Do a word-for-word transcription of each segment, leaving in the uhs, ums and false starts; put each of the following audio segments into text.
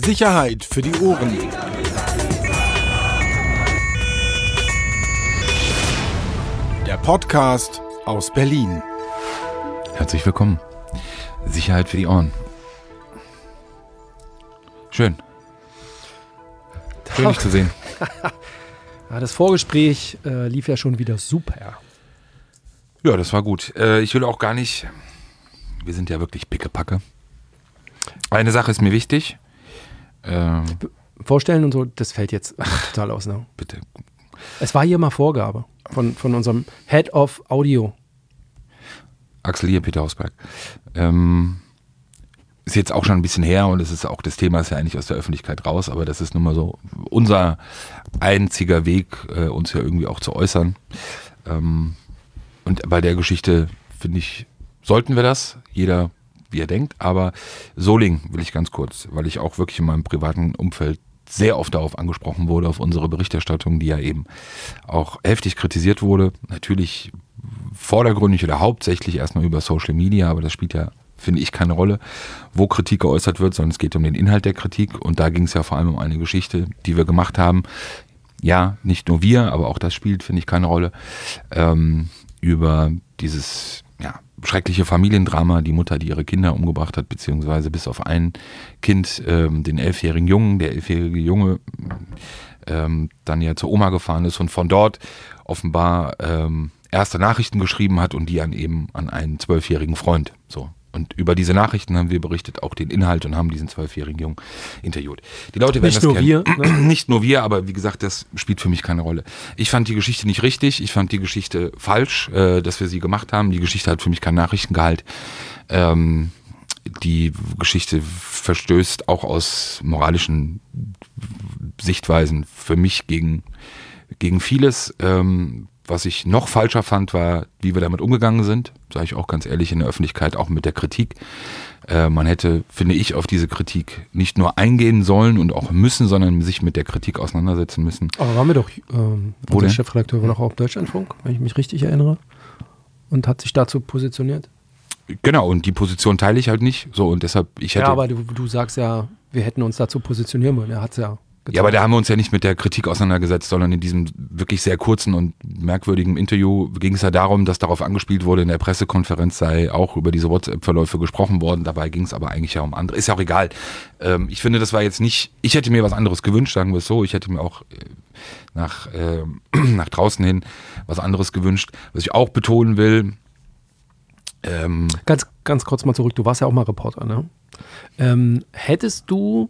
Sicherheit für die Ohren. Der Podcast aus Berlin. Herzlich willkommen. Sicherheit für die Ohren. Schön. Schön, dich zu sehen. Ja, das Vorgespräch äh, lief ja schon wieder super. Ja, das war gut. Äh, ich will auch gar nicht... Wir sind ja wirklich pickepacke. Eine Sache ist mir wichtig. Ähm, Vorstellen und so, das fällt jetzt total aus. Ne? Bitte. Es war hier mal Vorgabe von, von unserem Head of Audio. Axel hier, Peter Hausberg. Ähm, ist jetzt auch schon ein bisschen her und es ist auch, das Thema ist ja eigentlich aus der Öffentlichkeit raus, aber das ist nun mal so unser einziger Weg, äh, uns ja irgendwie auch zu äußern. Ähm, und bei der Geschichte, finde ich, sollten wir das, jeder wie er denkt, aber Soling will ich ganz kurz, weil ich auch wirklich in meinem privaten Umfeld sehr oft darauf angesprochen wurde, auf unsere Berichterstattung, die ja eben auch heftig kritisiert wurde. Natürlich vordergründig oder hauptsächlich erstmal über Social Media, aber das spielt ja, finde ich, keine Rolle, wo Kritik geäußert wird, sondern es geht um den Inhalt der Kritik und da ging es ja vor allem um eine Geschichte, die wir gemacht haben. Ja, nicht nur wir, aber auch das spielt, finde ich, keine Rolle. Ähm, über dieses, ja, schreckliche Familiendrama, die Mutter, die ihre Kinder umgebracht hat, beziehungsweise bis auf ein Kind, ähm, den elfjährigen Jungen, der elfjährige Junge ähm, dann ja zur Oma gefahren ist und von dort offenbar ähm, erste Nachrichten geschrieben hat und die dann eben an einen zwölfjährigen Freund. So. Und über diese Nachrichten haben wir berichtet, auch den Inhalt und haben diesen zwölfjährigen Jungen interviewt. Die Leute werden Nicht das nur kennen. wir, ne? Nicht nur wir, aber wie gesagt, das spielt für mich keine Rolle. Ich fand die Geschichte nicht richtig, ich fand die Geschichte falsch, äh, dass wir sie gemacht haben. Die Geschichte hat für mich keinen Nachrichtengehalt. Ähm, die Geschichte verstößt auch aus moralischen Sichtweisen für mich gegen, gegen vieles. Ähm, Was ich noch falscher fand, war, wie wir damit umgegangen sind, sage ich auch ganz ehrlich in der Öffentlichkeit, auch mit der Kritik. Äh, man hätte, finde ich, auf diese Kritik nicht nur eingehen sollen und auch müssen, sondern sich mit der Kritik auseinandersetzen müssen. Aber waren wir doch, ähm, Wo unser denn? Chefredakteur war noch auf Deutschlandfunk, wenn ich mich richtig erinnere, und hat sich dazu positioniert. Genau, und die Position teile ich halt nicht. So, und deshalb, ich hätte. Ja, aber du, du sagst ja, wir hätten uns dazu positionieren wollen. Er hat es ja getan. Ja, aber da haben wir uns ja nicht mit der Kritik auseinandergesetzt, sondern in diesem wirklich sehr kurzen und merkwürdigen Interview ging es ja darum, dass darauf angespielt wurde, in der Pressekonferenz sei auch über diese WhatsApp-Verläufe gesprochen worden. Dabei ging es aber eigentlich ja um andere. Ist ja auch egal. Ähm, ich finde, das war jetzt nicht, ich hätte mir was anderes gewünscht, sagen wir es so. Ich hätte mir auch äh, nach, äh, nach draußen hin was anderes gewünscht. Was ich auch betonen will, ähm, Ganz, ganz kurz mal zurück, du warst ja auch mal Reporter, ne? Ähm, hättest du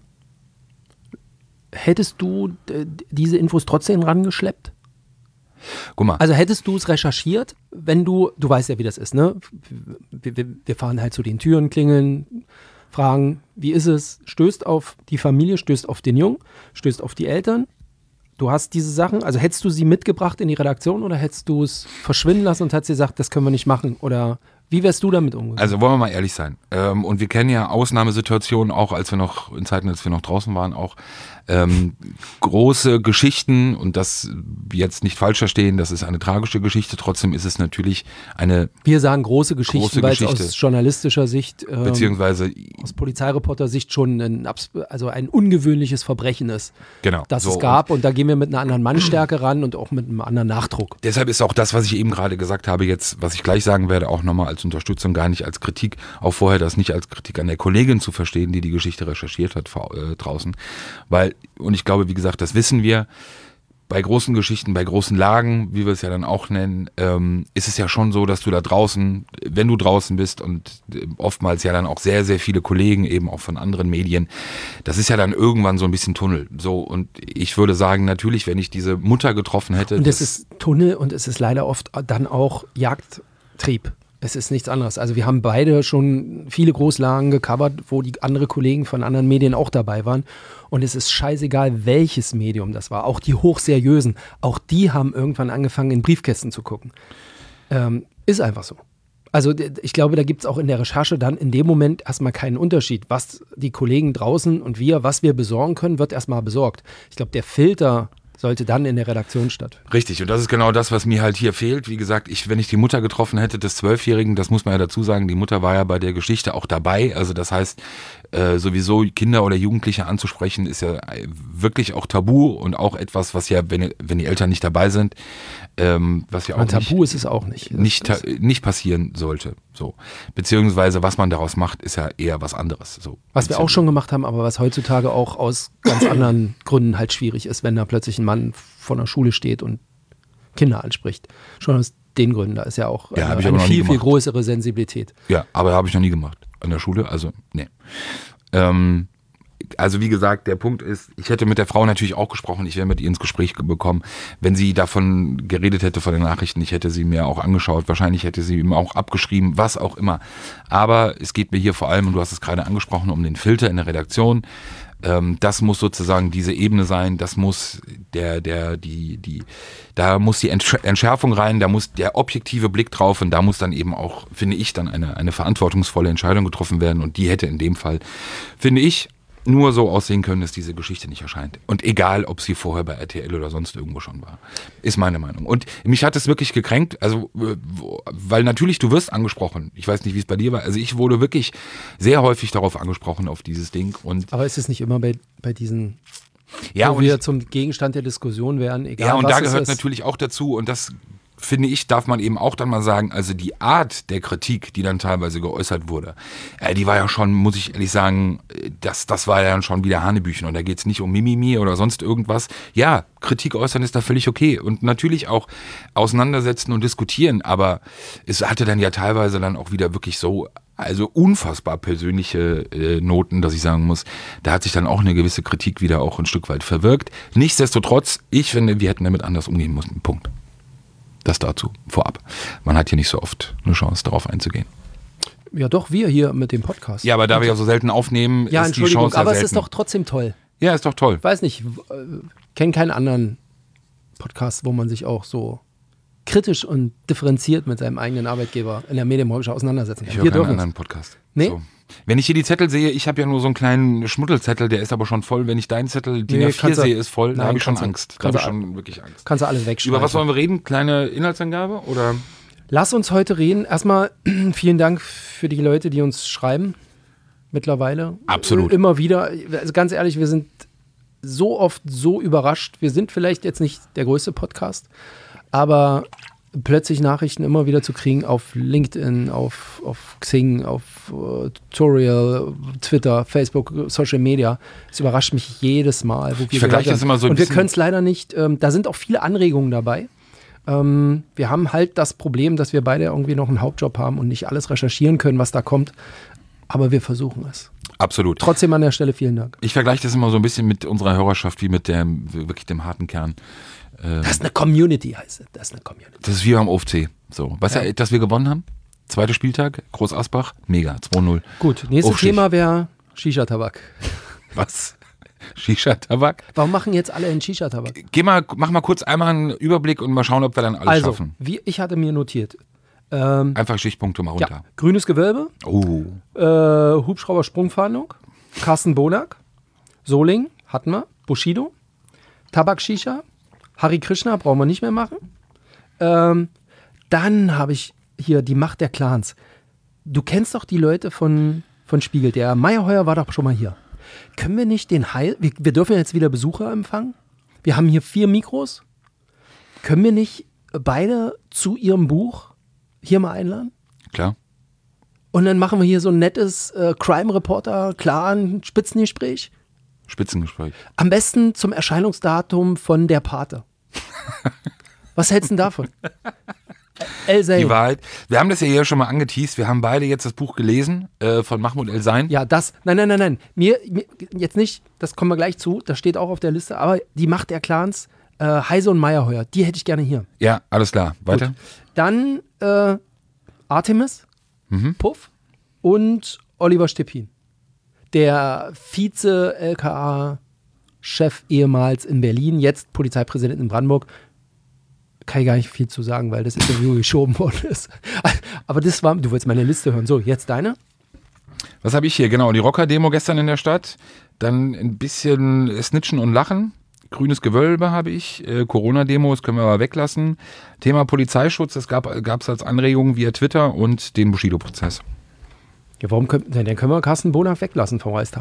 Hättest du äh, diese Infos trotzdem rangeschleppt? guck mal. Also hättest du es recherchiert, wenn du, du weißt ja, wie das ist, ne? Wir, wir, wir fahren halt zu den Türen, klingeln, fragen, wie ist es? Stößt auf die Familie, stößt auf den Jungen, stößt auf die Eltern. Du hast diese Sachen, also hättest du sie mitgebracht in die Redaktion oder hättest du es verschwinden lassen und hättest gesagt, das können wir nicht machen? Oder wie wärst du damit umgegangen? Also wollen wir mal ehrlich sein. Ähm, und wir kennen ja Ausnahmesituationen, auch als wir noch, in Zeiten, als wir noch draußen waren, auch ähm, große Geschichten und das jetzt nicht falsch verstehen, das ist eine tragische Geschichte, trotzdem ist es natürlich eine Wir sagen große Geschichten, große weil es Geschichte. aus journalistischer Sicht, ähm, beziehungsweise aus Polizeireporter-Sicht schon ein, abs- also ein ungewöhnliches Verbrechen ist, genau. das so, es gab. Und da gehen wir mit einer anderen Mannstärke ran und auch mit einem anderen Nachdruck. Deshalb ist auch das, was ich eben gerade gesagt habe, jetzt, was ich gleich sagen werde, auch nochmal als Unterstützung, gar nicht als Kritik, auch vorher das nicht als Kritik an der Kollegin zu verstehen, die die Geschichte recherchiert hat vor, äh, draußen. Weil, und ich glaube, wie gesagt, das wissen wir, bei großen Geschichten, bei großen Lagen, wie wir es ja dann auch nennen, ähm, ist es ja schon so, dass du da draußen, wenn du draußen bist und äh, oftmals ja dann auch sehr, sehr viele Kollegen eben auch von anderen Medien, das ist ja dann irgendwann so ein bisschen Tunnel. So, und ich würde sagen, natürlich, wenn ich diese Mutter getroffen hätte. Und es ist Tunnel und es ist leider oft dann auch Jagdtrieb. Es ist nichts anderes. Also wir haben beide schon viele Großlagen gecovert, wo die andere Kollegen von anderen Medien auch dabei waren. Und es ist scheißegal, welches Medium das war. Auch die hochseriösen, auch die haben irgendwann angefangen, in Briefkästen zu gucken. Ähm, ist einfach so. Also ich glaube, da gibt es auch in der Recherche dann in dem Moment erstmal keinen Unterschied. Was die Kollegen draußen und wir, was wir besorgen können, wird erstmal besorgt. Ich glaube, der Filter sollte dann in der Redaktion stattfinden. Richtig, und das ist genau das, was mir halt hier fehlt. Wie gesagt, ich, wenn ich die Mutter getroffen hätte des Zwölfjährigen, das muss man ja dazu sagen, die Mutter war ja bei der Geschichte auch dabei. Also das heißt, äh, sowieso Kinder oder Jugendliche anzusprechen, ist ja wirklich auch tabu und auch etwas, was ja, wenn, wenn die Eltern nicht dabei sind, ähm, was ja auch Ein Tabu nicht, ist es auch nicht. nicht, ta- nicht passieren sollte. So. Beziehungsweise, was man daraus macht, ist ja eher was anderes. So. Was wir auch schon gemacht haben, aber was heutzutage auch aus ganz anderen Gründen halt schwierig ist, wenn da plötzlich ein Mann vor der Schule steht und Kinder anspricht. Schon aus den Gründen, da ist ja auch Ja, hab eine, ich aber eine noch nie viel, viel gemacht. größere Sensibilität. Ja, aber habe ich noch nie gemacht. An der Schule, also, nee. Ähm, also wie gesagt, der Punkt ist, ich hätte mit der Frau natürlich auch gesprochen, ich wäre mit ihr ins Gespräch bekommen, wenn sie davon geredet hätte, von den Nachrichten, ich hätte sie mir auch angeschaut, wahrscheinlich hätte sie ihm auch abgeschrieben, was auch immer. Aber es geht mir hier vor allem, und du hast es gerade angesprochen, um den Filter in der Redaktion. Ähm, das muss sozusagen diese Ebene sein, das muss der, der, die, die, da muss die Entsch- Entschärfung rein, da muss der objektive Blick drauf und da muss dann eben auch, finde ich, dann eine, eine verantwortungsvolle Entscheidung getroffen werden und die hätte in dem Fall, finde ich, nur so aussehen können, dass diese Geschichte nicht erscheint. Und egal, ob sie vorher bei R T L oder sonst irgendwo schon war. Ist meine Meinung. Und mich hat es wirklich gekränkt, also, weil natürlich du wirst angesprochen. Ich weiß nicht, wie es bei dir war. Also ich wurde wirklich sehr häufig darauf angesprochen, auf dieses Ding. Und Aber ist es nicht immer bei, bei diesen, ja, wo und wir ich, zum Gegenstand der Diskussion werden, egal ja, und was da es gehört ist. natürlich auch dazu, und das finde ich, darf man eben auch dann mal sagen, also die Art der Kritik, die dann teilweise geäußert wurde, äh, die war ja schon, muss ich ehrlich sagen, das, das war ja dann schon wieder Hanebüchen und da geht es nicht um Mimimi oder sonst irgendwas. Ja, Kritik äußern ist da völlig okay und natürlich auch auseinandersetzen und diskutieren, aber es hatte dann ja teilweise dann auch wieder wirklich so, also unfassbar persönliche äh, Noten, dass ich sagen muss, da hat sich dann auch eine gewisse Kritik wieder auch ein Stück weit verwirkt. Nichtsdestotrotz, ich finde, wir hätten damit anders umgehen müssen. Punkt. Das dazu, vorab. Man hat hier nicht so oft eine Chance, darauf einzugehen. Ja, doch, wir hier mit dem Podcast. Ja, aber da wir ja so selten aufnehmen, Ja, ist die Entschuldigung, Chance ja aber es selten. ist doch trotzdem toll. Ja, ist doch toll. Ich weiß nicht, w- äh, kenne keinen anderen Podcast, wo man sich auch so kritisch und differenziert mit seinem eigenen Arbeitgeber in der Medienbranche auseinandersetzen kann. Ich höre Wir keinen dürfen es. anderen Podcast. Nee? So. Wenn ich hier die Zettel sehe, ich habe ja nur so einen kleinen Schmuddelzettel, der ist aber schon voll. Wenn ich deinen Zettel, D I N A vier kannst du- sehe, ist voll, da Nein, habe ich schon kannst du- Angst. Da habe ich kannst du- schon wirklich Angst. Kannst du alles wegschreiben. Über was wollen wir reden? Kleine Inhaltsangabe? Oder? Lass uns heute reden. Erstmal vielen Dank für die Leute, die uns schreiben. Mittlerweile. Absolut. Immer wieder. Also ganz ehrlich, wir sind so oft so überrascht. Wir sind vielleicht jetzt nicht der größte Podcast, aber plötzlich Nachrichten immer wieder zu kriegen auf LinkedIn, auf, auf Xing, auf uh, Tutorial, Twitter, Facebook, Social Media. Es überrascht mich jedes Mal. Wo wir Ich vergleiche gehört das haben. immer so ein Und wir bisschen- können es leider nicht, ähm, da sind auch viele Anregungen dabei. Ähm, wir haben halt das Problem, dass wir beide irgendwie noch einen Hauptjob haben und nicht alles recherchieren können, was da kommt. Aber wir versuchen es. Absolut. Trotzdem an der Stelle vielen Dank. Ich vergleiche das immer so ein bisschen mit unserer Hörerschaft wie mit dem, wirklich dem harten Kern. Das ist eine Community, heißt es. Das ist eine Community. Das ist wie beim O F C. So. Weißt Ja. du, dass wir gewonnen haben? Zweiter Spieltag, Groß Asbach, mega, zwei null. Gut, nächstes Aufstich. Thema wäre Shisha-Tabak. Was? Shisha-Tabak? Warum machen jetzt alle einen Shisha-Tabak? Geh mal, mach mal kurz einmal einen Überblick und mal schauen, ob wir dann alles Also, schaffen. wie ich hatte mir notiert. Ähm, Einfach Stichpunkte mal ja, runter. grünes Gewölbe, Oh. äh, Hubschrauber-Sprungfahndung, Carsten Bonak, Soling, hatten wir, Bushido, Tabak-Shisha, Hare Krishna, brauchen wir nicht mehr machen. Ähm, dann habe ich hier die Macht der Clans. Du kennst doch die Leute von, von Spiegel. Der Meyerheuer war doch schon mal hier. Können wir nicht den Heil... Wir, wir dürfen jetzt wieder Besucher empfangen. Wir haben hier vier Mikros. Können wir nicht beide zu ihrem Buch hier mal einladen? Klar. Und dann machen wir hier so ein nettes äh, Crime-Reporter-Clan-Spitzengespräch. Spitzengespräch. Am besten zum Erscheinungsdatum von der Pate. Was hältst du denn davon? El Die Zain. Wahrheit. Wir haben das ja hier schon mal angeteased. Wir haben beide jetzt das Buch gelesen äh, von Mahmoud El Zain. Ja, das. Nein, nein, nein, nein. Mir, mir jetzt nicht, das kommen wir gleich zu, das steht auch auf der Liste, aber die Macht der Clans, äh, Heise und Meyerheuer, die hätte ich gerne hier. Ja, alles klar. Weiter. Gut. Dann äh, Artemis, Mhm. Puff und Oliver Stepin. Der Vize-L K A-Chef ehemals in Berlin, jetzt Polizeipräsident in Brandenburg. Kann ich gar nicht viel zu sagen, weil das Interview geschoben worden ist. Aber das war, du willst meine Liste hören. So, jetzt deine? Was habe ich hier? Genau, die Rocker-Demo gestern in der Stadt. Dann ein bisschen Snitchen und Lachen. grünes Gewölbe habe ich, äh, Corona-Demos können wir aber weglassen. Thema Polizeischutz, das gab es als Anregung via Twitter und den Bushido-Prozess. Ja, warum können, dann können wir Carsten Bonak weglassen vom Reichstag.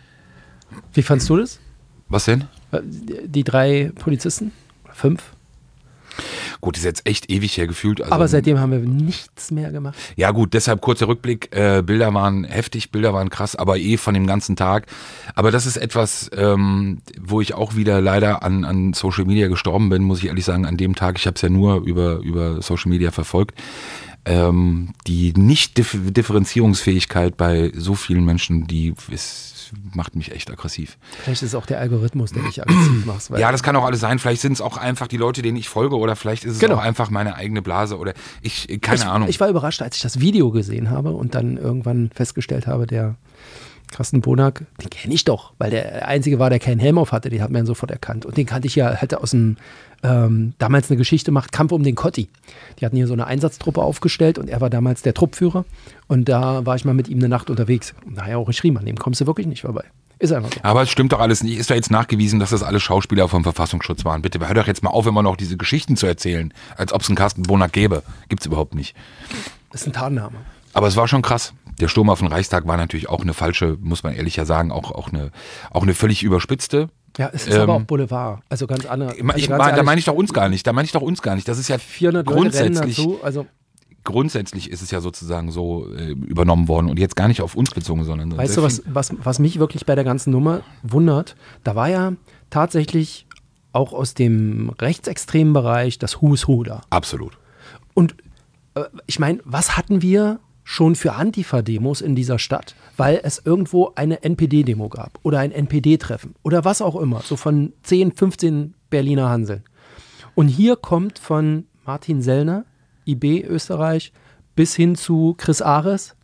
Wie fandst du das? Was denn? Die drei Polizisten? Fünf? Gut, ist jetzt echt ewig her gefühlt. Also, aber seitdem haben wir nichts mehr gemacht. Ja gut, deshalb kurzer Rückblick. Äh, Bilder waren heftig, Bilder waren krass, aber eh von dem ganzen Tag. Aber das ist etwas, ähm, wo ich auch wieder leider an, an Social Media gestorben bin, muss ich ehrlich sagen, an dem Tag. Ich habe es ja nur über, über Social Media verfolgt. Ähm, die Nicht-Differenzierungsfähigkeit bei so vielen Menschen, die ist, macht mich echt aggressiv. Vielleicht ist es auch der Algorithmus, der dich aggressiv macht. Ja, das kann auch alles sein. Vielleicht sind es auch einfach die Leute, denen ich folge, oder vielleicht ist es genau. auch einfach meine eigene Blase oder ich, keine ich, Ahnung. Ich war überrascht, als ich das Video gesehen habe und dann irgendwann festgestellt habe, der Carsten Bonak, den kenne ich doch, weil der Einzige war, der keinen Helm auf hatte, den hat man sofort erkannt. Und den kannte ich ja, hatte aus dem, ähm, damals eine Geschichte gemacht, Kampf um den Kotti. Die hatten hier so eine Einsatztruppe aufgestellt und er war damals der Truppführer. Und da war ich mal mit ihm eine Nacht unterwegs. Und daher auch geschrieben, an dem kommst du wirklich nicht vorbei. Ist einfach so. Aber es stimmt doch alles nicht. Ist doch jetzt nachgewiesen, dass das alle Schauspieler vom Verfassungsschutz waren. Bitte, hör doch jetzt mal auf, immer noch diese Geschichten zu erzählen, als ob es einen Carsten Bonak gäbe. Gibt's überhaupt nicht. Das ist ein Tarnname. Aber es war schon krass. Der Sturm auf den Reichstag war natürlich auch eine falsche, muss man ehrlich ja sagen, auch, auch, eine, auch eine völlig überspitzte. Ja, es ist ähm, aber auch Boulevard. Also ganz andere. Also ich, ganz da ehrlich, meine ich doch uns gar nicht. Da meine ich doch uns gar nicht. Das ist ja vierhundert grundsätzlich. Leute rennen dazu, also Grundsätzlich ist es ja sozusagen so äh, übernommen worden und jetzt gar nicht auf uns bezogen, sondern. Weißt du, was, was, was mich wirklich bei der ganzen Nummer wundert? Da war ja tatsächlich auch aus dem rechtsextremen Bereich das Who's Who da. Absolut. Und äh, ich meine, was hatten wir schon für Antifa-Demos in dieser Stadt, weil es irgendwo eine N P D-Demo gab oder ein N P D-Treffen oder was auch immer, so von zehn, fünfzehn Berliner Hanseln. Und hier kommt von Martin Sellner, I B Österreich, bis hin zu Chris Ares,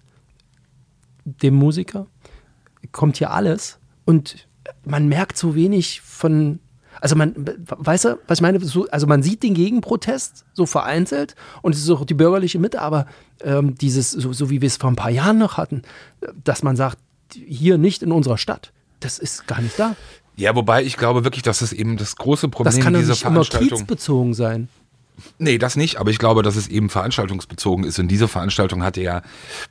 dem Musiker, kommt hier alles und man merkt so wenig von, also man, weißt du, was ich meine, so, also man sieht den Gegenprotest so vereinzelt und es ist auch die bürgerliche Mitte, aber ähm, dieses, so, so wie wir es vor ein paar Jahren noch hatten, dass man sagt, hier nicht in unserer Stadt, das ist gar nicht da. Ja, wobei ich glaube wirklich, dass es eben das große Problem dieser Veranstaltung. dieser Veranstaltung. Das kann doch nicht immer kiezbezogen sein. Nee, das nicht, aber ich glaube, dass es eben veranstaltungsbezogen ist und diese Veranstaltung hatte ja,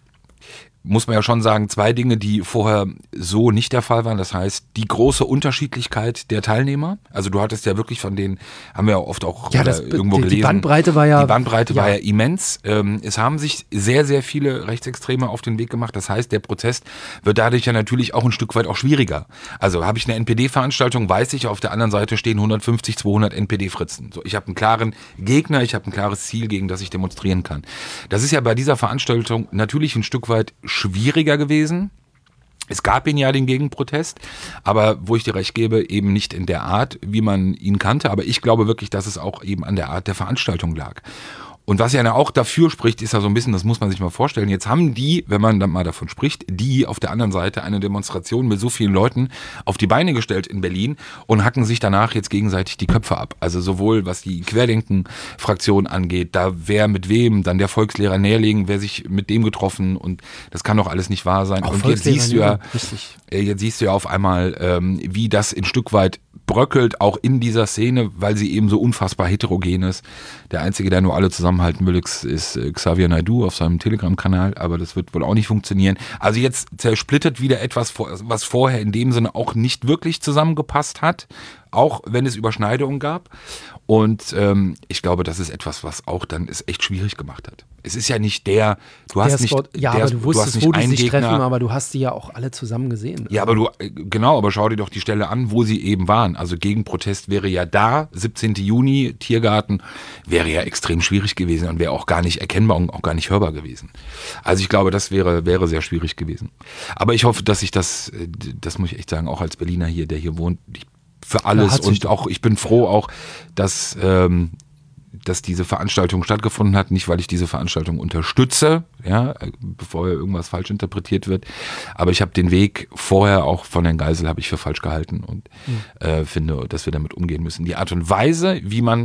muss man ja schon sagen, zwei Dinge, die vorher so nicht der Fall waren. Das heißt, die große Unterschiedlichkeit der Teilnehmer. Also du hattest ja wirklich von denen, haben wir ja oft auch ja, das, irgendwo die, gelesen. Die Bandbreite war ja... Die Bandbreite ja. war ja immens. Es haben sich sehr, sehr viele Rechtsextreme auf den Weg gemacht. Das heißt, der Protest wird dadurch ja natürlich auch ein Stück weit auch schwieriger. Also habe ich eine N P D-Veranstaltung, weiß ich, auf der anderen Seite stehen hundertfünfzig, zweihundert N P D-Fritzen. So, ich habe einen klaren Gegner, ich habe ein klares Ziel, gegen das ich demonstrieren kann. Das ist ja bei dieser Veranstaltung natürlich ein Stück weit schwieriger gewesen. Es gab ihn ja, den Gegenprotest, aber wo ich dir recht gebe, eben nicht in der Art, wie man ihn kannte. Aber ich glaube wirklich, dass es auch eben an der Art der Veranstaltung lag. Und was ja auch dafür spricht, ist ja so ein bisschen, das muss man sich mal vorstellen, jetzt haben die, wenn man dann mal davon spricht, die auf der anderen Seite eine Demonstration mit so vielen Leuten auf die Beine gestellt in Berlin und hacken sich danach jetzt gegenseitig die Köpfe ab. Also sowohl was die Querdenken-Fraktion angeht, da wer mit wem, dann der Volkslehrer näherlegen, wer sich mit dem getroffen und das kann doch alles nicht wahr sein. Auch und jetzt siehst du ja, richtig. jetzt siehst du ja auf einmal, ähm, wie das ein Stück weit bröckelt, auch in dieser Szene, weil sie eben so unfassbar heterogen ist. Der Einzige, der nur alle zusammenhalten will, ist Xavier Naidoo auf seinem Telegram-Kanal, aber das wird wohl auch nicht funktionieren. Also jetzt zersplittert wieder etwas, was vorher in dem Sinne auch nicht wirklich zusammengepasst hat, auch wenn es Überschneidungen gab. Und ähm, ich glaube, das ist etwas, was auch dann es echt schwierig gemacht hat. Es ist ja nicht der, du hast der nicht, Sport, ja, der, aber du wusstest, du hast nicht wo die einen sich Gegner, treffen, aber du hast die ja auch alle zusammen gesehen. ja, aber du, genau, aber schau dir doch die Stelle an, wo sie eben waren. Also Gegenprotest wäre ja da, siebzehnten Juni, Tiergarten, wäre ja extrem schwierig gewesen und wäre auch gar nicht erkennbar und auch gar nicht hörbar gewesen. Also ich glaube, das wäre, wäre sehr schwierig gewesen. Aber ich hoffe, dass ich das, das muss ich echt sagen, auch als Berliner hier, der hier wohnt, ich, für alles ja, und auch, ich bin froh auch, dass, ähm, dass diese Veranstaltung stattgefunden hat, nicht weil ich diese Veranstaltung unterstütze, ja, bevor irgendwas falsch interpretiert wird, aber ich habe den Weg vorher auch von Herrn Geisel habe ich für falsch gehalten und mhm. äh, finde, dass wir damit umgehen müssen. Die Art und Weise, wie man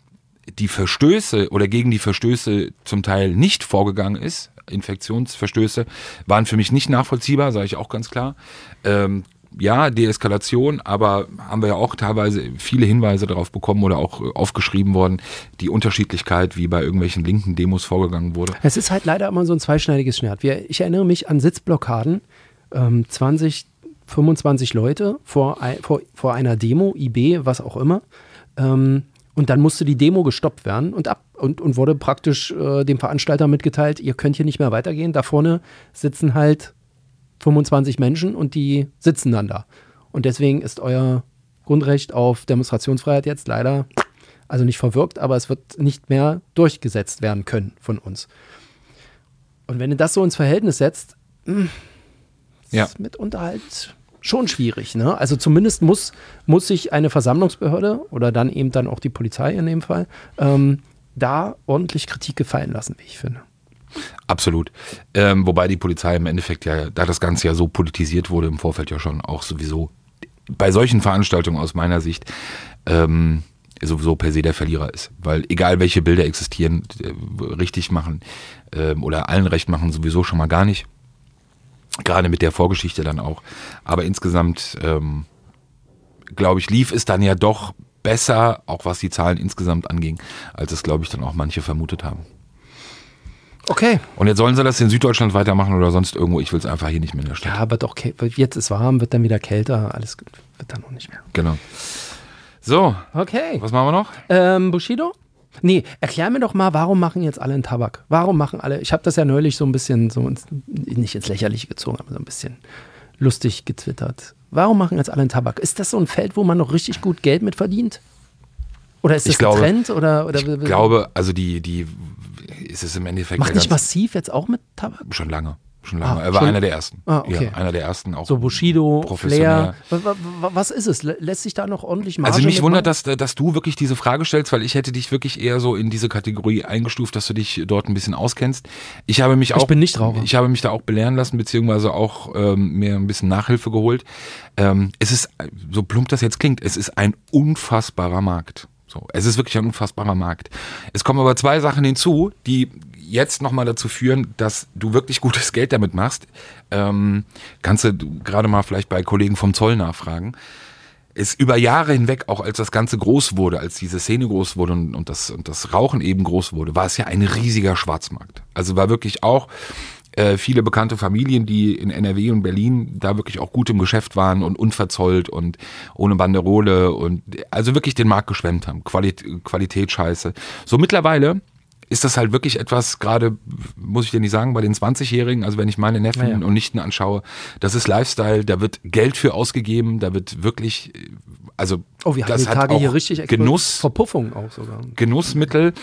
die Verstöße oder gegen die Verstöße zum Teil nicht vorgegangen ist, Infektionsverstöße, waren für mich nicht nachvollziehbar, sage ich auch ganz klar. Ähm, ja, Deeskalation, aber haben wir ja auch teilweise viele Hinweise darauf bekommen oder auch aufgeschrieben worden, die Unterschiedlichkeit, wie bei irgendwelchen linken Demos vorgegangen wurde. Es ist halt leider immer so ein zweischneidiges Schwert. Wir, ich erinnere mich an Sitzblockaden, ähm, zwanzig, fünfundzwanzig Leute vor, vor, vor einer Demo, I B, was auch immer. Ähm, und dann musste die Demo gestoppt werden und, ab, und, und wurde praktisch äh, dem Veranstalter mitgeteilt, ihr könnt hier nicht mehr weitergehen. Da vorne sitzen halt fünfundzwanzig Menschen und die sitzen dann da. Und deswegen ist euer Grundrecht auf Demonstrationsfreiheit jetzt leider, also nicht verwirkt, aber es wird nicht mehr durchgesetzt werden können von uns. Und wenn du das so ins Verhältnis setzt, mh, ja. ist mitunter halt schon schwierig. Ne? Also zumindest muss, muss sich eine Versammlungsbehörde oder dann eben dann auch die Polizei in dem Fall ähm, da ordentlich Kritik gefallen lassen, wie ich finde. Absolut. Ähm, wobei die Polizei im Endeffekt ja, da das Ganze ja so politisiert wurde im Vorfeld ja schon auch sowieso bei solchen Veranstaltungen aus meiner Sicht ähm, sowieso per se der Verlierer ist. Weil egal welche Bilder existieren, äh, richtig machen ähm, oder allen recht machen sowieso schon mal gar nicht. Gerade mit der Vorgeschichte dann auch. Aber insgesamt, ähm, glaube ich, lief es dann ja doch besser, auch was die Zahlen insgesamt anging, als es, glaube ich, dann auch manche vermutet haben. Okay. Und jetzt sollen sie das in Süddeutschland weitermachen oder sonst irgendwo. Ich will es einfach hier nicht mehr in der Stadt. Ja, wird auch jetzt ist warm, wird dann wieder kälter, alles wird dann auch nicht mehr. Genau. So. Okay. Was machen wir noch? Ähm, Bushido? Nee, erklär mir doch mal, warum machen jetzt alle einen Tabak? Warum machen alle, ich habe das ja neulich so ein bisschen, so ins, nicht ins Lächerliche gezogen, aber so ein bisschen lustig getwittert. Warum machen jetzt alle einen Tabak? Ist das so ein Feld, wo man noch richtig gut Geld mit verdient? Oder ist das ich glaube, ein Trend? Oder, oder, ich glaube, also die, die ist es im Endeffekt. Macht nicht Massiv jetzt auch mit Tabak? Schon lange. Schon lange. Ah, er war schon? einer der ersten. Ah, okay. Ja, einer der ersten auch. So Bushido, professionell. Flair. Was ist es? Lässt sich da noch ordentlich Marge Also mich wundert, mitmachen? dass, dass du wirklich diese Frage stellst, weil ich hätte dich wirklich eher so in diese Kategorie eingestuft, dass du dich dort ein bisschen auskennst. Ich habe mich auch, ich bin nicht Raucher. Ich habe mich da auch belehren lassen, beziehungsweise auch ähm, mir ein bisschen Nachhilfe geholt. Ähm, es ist, so plump das jetzt klingt, es ist ein unfassbarer Markt. So, es ist wirklich ein unfassbarer Markt. Es kommen aber zwei Sachen hinzu, die jetzt nochmal dazu führen, dass du wirklich gutes Geld damit machst. Ähm, kannst du gerade mal vielleicht bei Kollegen vom Zoll nachfragen. Es über Jahre hinweg, auch als das Ganze groß wurde, als diese Szene groß wurde und, und, das, und das Rauchen eben groß wurde, war es ja ein riesiger Schwarzmarkt. Also war wirklich auch äh, viele bekannte Familien, die in N R W und Berlin da wirklich auch gut im Geschäft waren und unverzollt und ohne Banderole und also wirklich den Markt geschwemmt haben. Qualit- Qualitätsscheiße. So mittlerweile ist das halt wirklich etwas, gerade, muss ich dir nicht sagen, bei den zwanzigjährigen, also wenn ich meine Neffen ja, ja. und Nichten anschaue, das ist Lifestyle, da wird Geld für ausgegeben, da wird wirklich, also oh, wir haben das die hat Tage auch hier richtig Genuss, Verpuffung auch sogar. Genussmittel.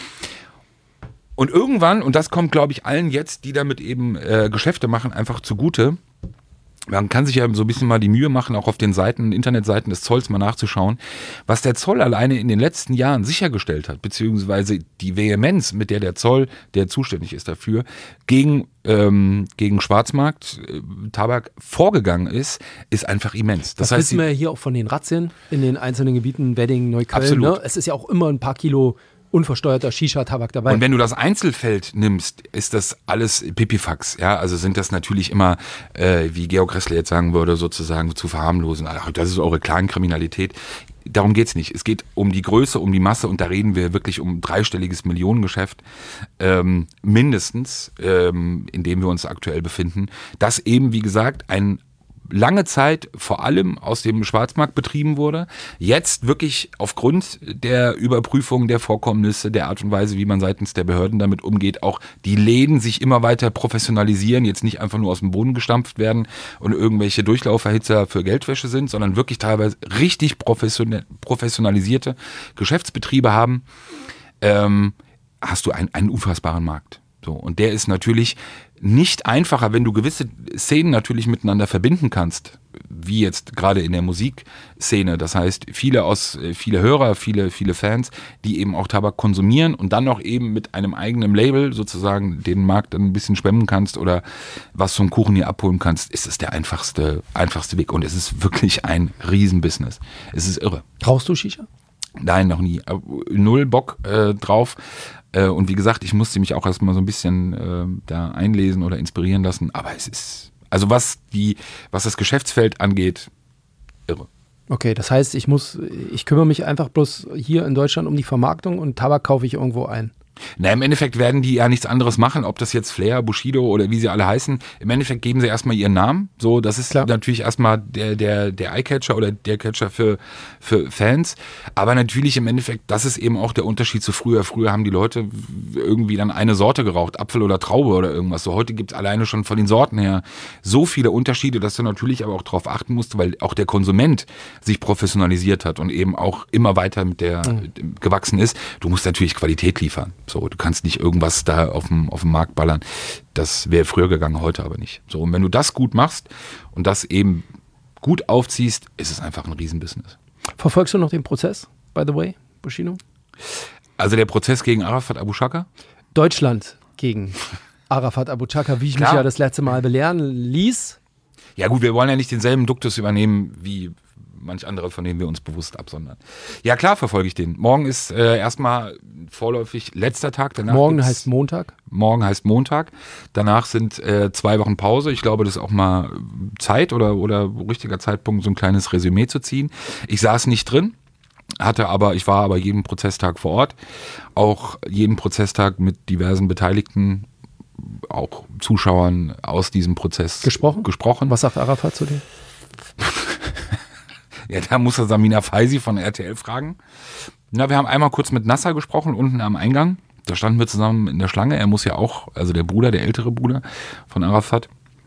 Und irgendwann, und das kommt, glaube ich, allen jetzt, die damit eben äh, Geschäfte machen, einfach zugute. Man kann sich ja so ein bisschen mal die Mühe machen, auch auf den Seiten, Internetseiten des Zolls mal nachzuschauen, was der Zoll alleine in den letzten Jahren sichergestellt hat, beziehungsweise die Vehemenz, mit der der Zoll, der zuständig ist dafür, gegen, ähm, gegen Schwarzmarkt, äh, Tabak vorgegangen ist, ist einfach immens. Das, Das heißt, wissen wir ja hier auch von den Razzien in den einzelnen Gebieten, Wedding, Neukölln. Absolut. Ne? Es ist ja auch immer ein paar Kilo unversteuerter Shisha-Tabak dabei. Und wenn du das Einzelfeld nimmst, ist das alles Pipifax. Ja, also sind das natürlich immer, äh, wie Georg Ressler jetzt sagen würde, sozusagen zu verharmlosen. Ach, das ist eure Clankriminalität. Darum geht's nicht. Es geht um die Größe, um die Masse und da reden wir wirklich um ein dreistelliges Millionengeschäft, ähm, mindestens, ähm, in dem wir uns aktuell befinden. Das eben, wie gesagt, ein lange Zeit vor allem aus dem Schwarzmarkt betrieben wurde, jetzt wirklich aufgrund der Überprüfung der Vorkommnisse, der Art und Weise, wie man seitens der Behörden damit umgeht, auch die Läden sich immer weiter professionalisieren, jetzt nicht einfach nur aus dem Boden gestampft werden und irgendwelche Durchlauferhitzer für Geldwäsche sind, sondern wirklich teilweise richtig profession- professionalisierte Geschäftsbetriebe haben, ähm, hast du einen, einen unfassbaren Markt. So, und der ist natürlich nicht einfacher, wenn du gewisse Szenen natürlich miteinander verbinden kannst, wie jetzt gerade in der Musikszene. Das heißt, viele aus, viele Hörer, viele, viele Fans, die eben auch Tabak konsumieren und dann noch eben mit einem eigenen Label sozusagen den Markt ein bisschen schwemmen kannst oder was vom Kuchen hier abholen kannst, ist es der einfachste, einfachste Weg. Und es ist wirklich ein Riesenbusiness. Es ist irre. Rauchst du Shisha? Nein, noch nie. Null Bock äh, drauf. Äh, und wie gesagt, ich musste mich auch erstmal so ein bisschen äh, da einlesen oder inspirieren lassen. Aber es ist, also was die, was das Geschäftsfeld angeht, Okay, das heißt, ich muss, ich kümmere mich einfach bloß hier in Deutschland um die Vermarktung und Tabak kaufe ich irgendwo ein. Na, im Endeffekt werden die ja nichts anderes machen, ob das jetzt Flair, Bushido oder wie sie alle heißen. Im Endeffekt geben sie erstmal ihren Namen. So, das ist Klar. natürlich erstmal der, der, der Eyecatcher oder der Catcher für, für Fans. Aber natürlich im Endeffekt, das ist eben auch der Unterschied zu früher. Früher haben die Leute irgendwie dann eine Sorte geraucht, Apfel oder Traube oder irgendwas. So, heute gibt es alleine schon von den Sorten her so viele Unterschiede, dass du natürlich aber auch darauf achten musst, weil auch der Konsument sich professionalisiert hat und eben auch immer weiter mit der mhm. gewachsen ist. Du musst natürlich Qualität liefern. So, du kannst nicht irgendwas da auf dem, auf dem Markt ballern. Das wäre früher gegangen, heute aber nicht. So, und wenn du das gut machst und das eben gut aufziehst, ist es einfach ein Riesenbusiness. Verfolgst du noch den Prozess, by the way, Bushido? Also der Prozess gegen Arafat Abu Chaka? Deutschland gegen Arafat Abu Chaka, wie ich Klar. mich ja das letzte Mal belehren ließ. Ja gut, wir wollen ja nicht denselben Duktus übernehmen wie manch andere, von denen wir uns bewusst absondern. Ja klar, verfolge ich den. Morgen ist äh, erstmal vorläufig letzter Tag. Danach morgen heißt Montag? Morgen heißt Montag. Danach sind äh, zwei Wochen Pause. Ich glaube, das ist auch mal Zeit oder, oder richtiger Zeitpunkt, so ein kleines Resümee zu ziehen. Ich saß nicht drin, hatte aber, ich war aber jeden Prozesstag vor Ort. Auch jeden Prozesstag mit diversen Beteiligten, auch Zuschauern aus diesem Prozess gesprochen. gesprochen. Was sagt Arafat zu dir? Ja, da muss er Samina Faisi von R T L fragen. Na, wir haben einmal kurz mit Nasser gesprochen, unten am Eingang. Da standen wir zusammen in der Schlange. Er muss ja auch, also der Bruder, der ältere Bruder von Arafat.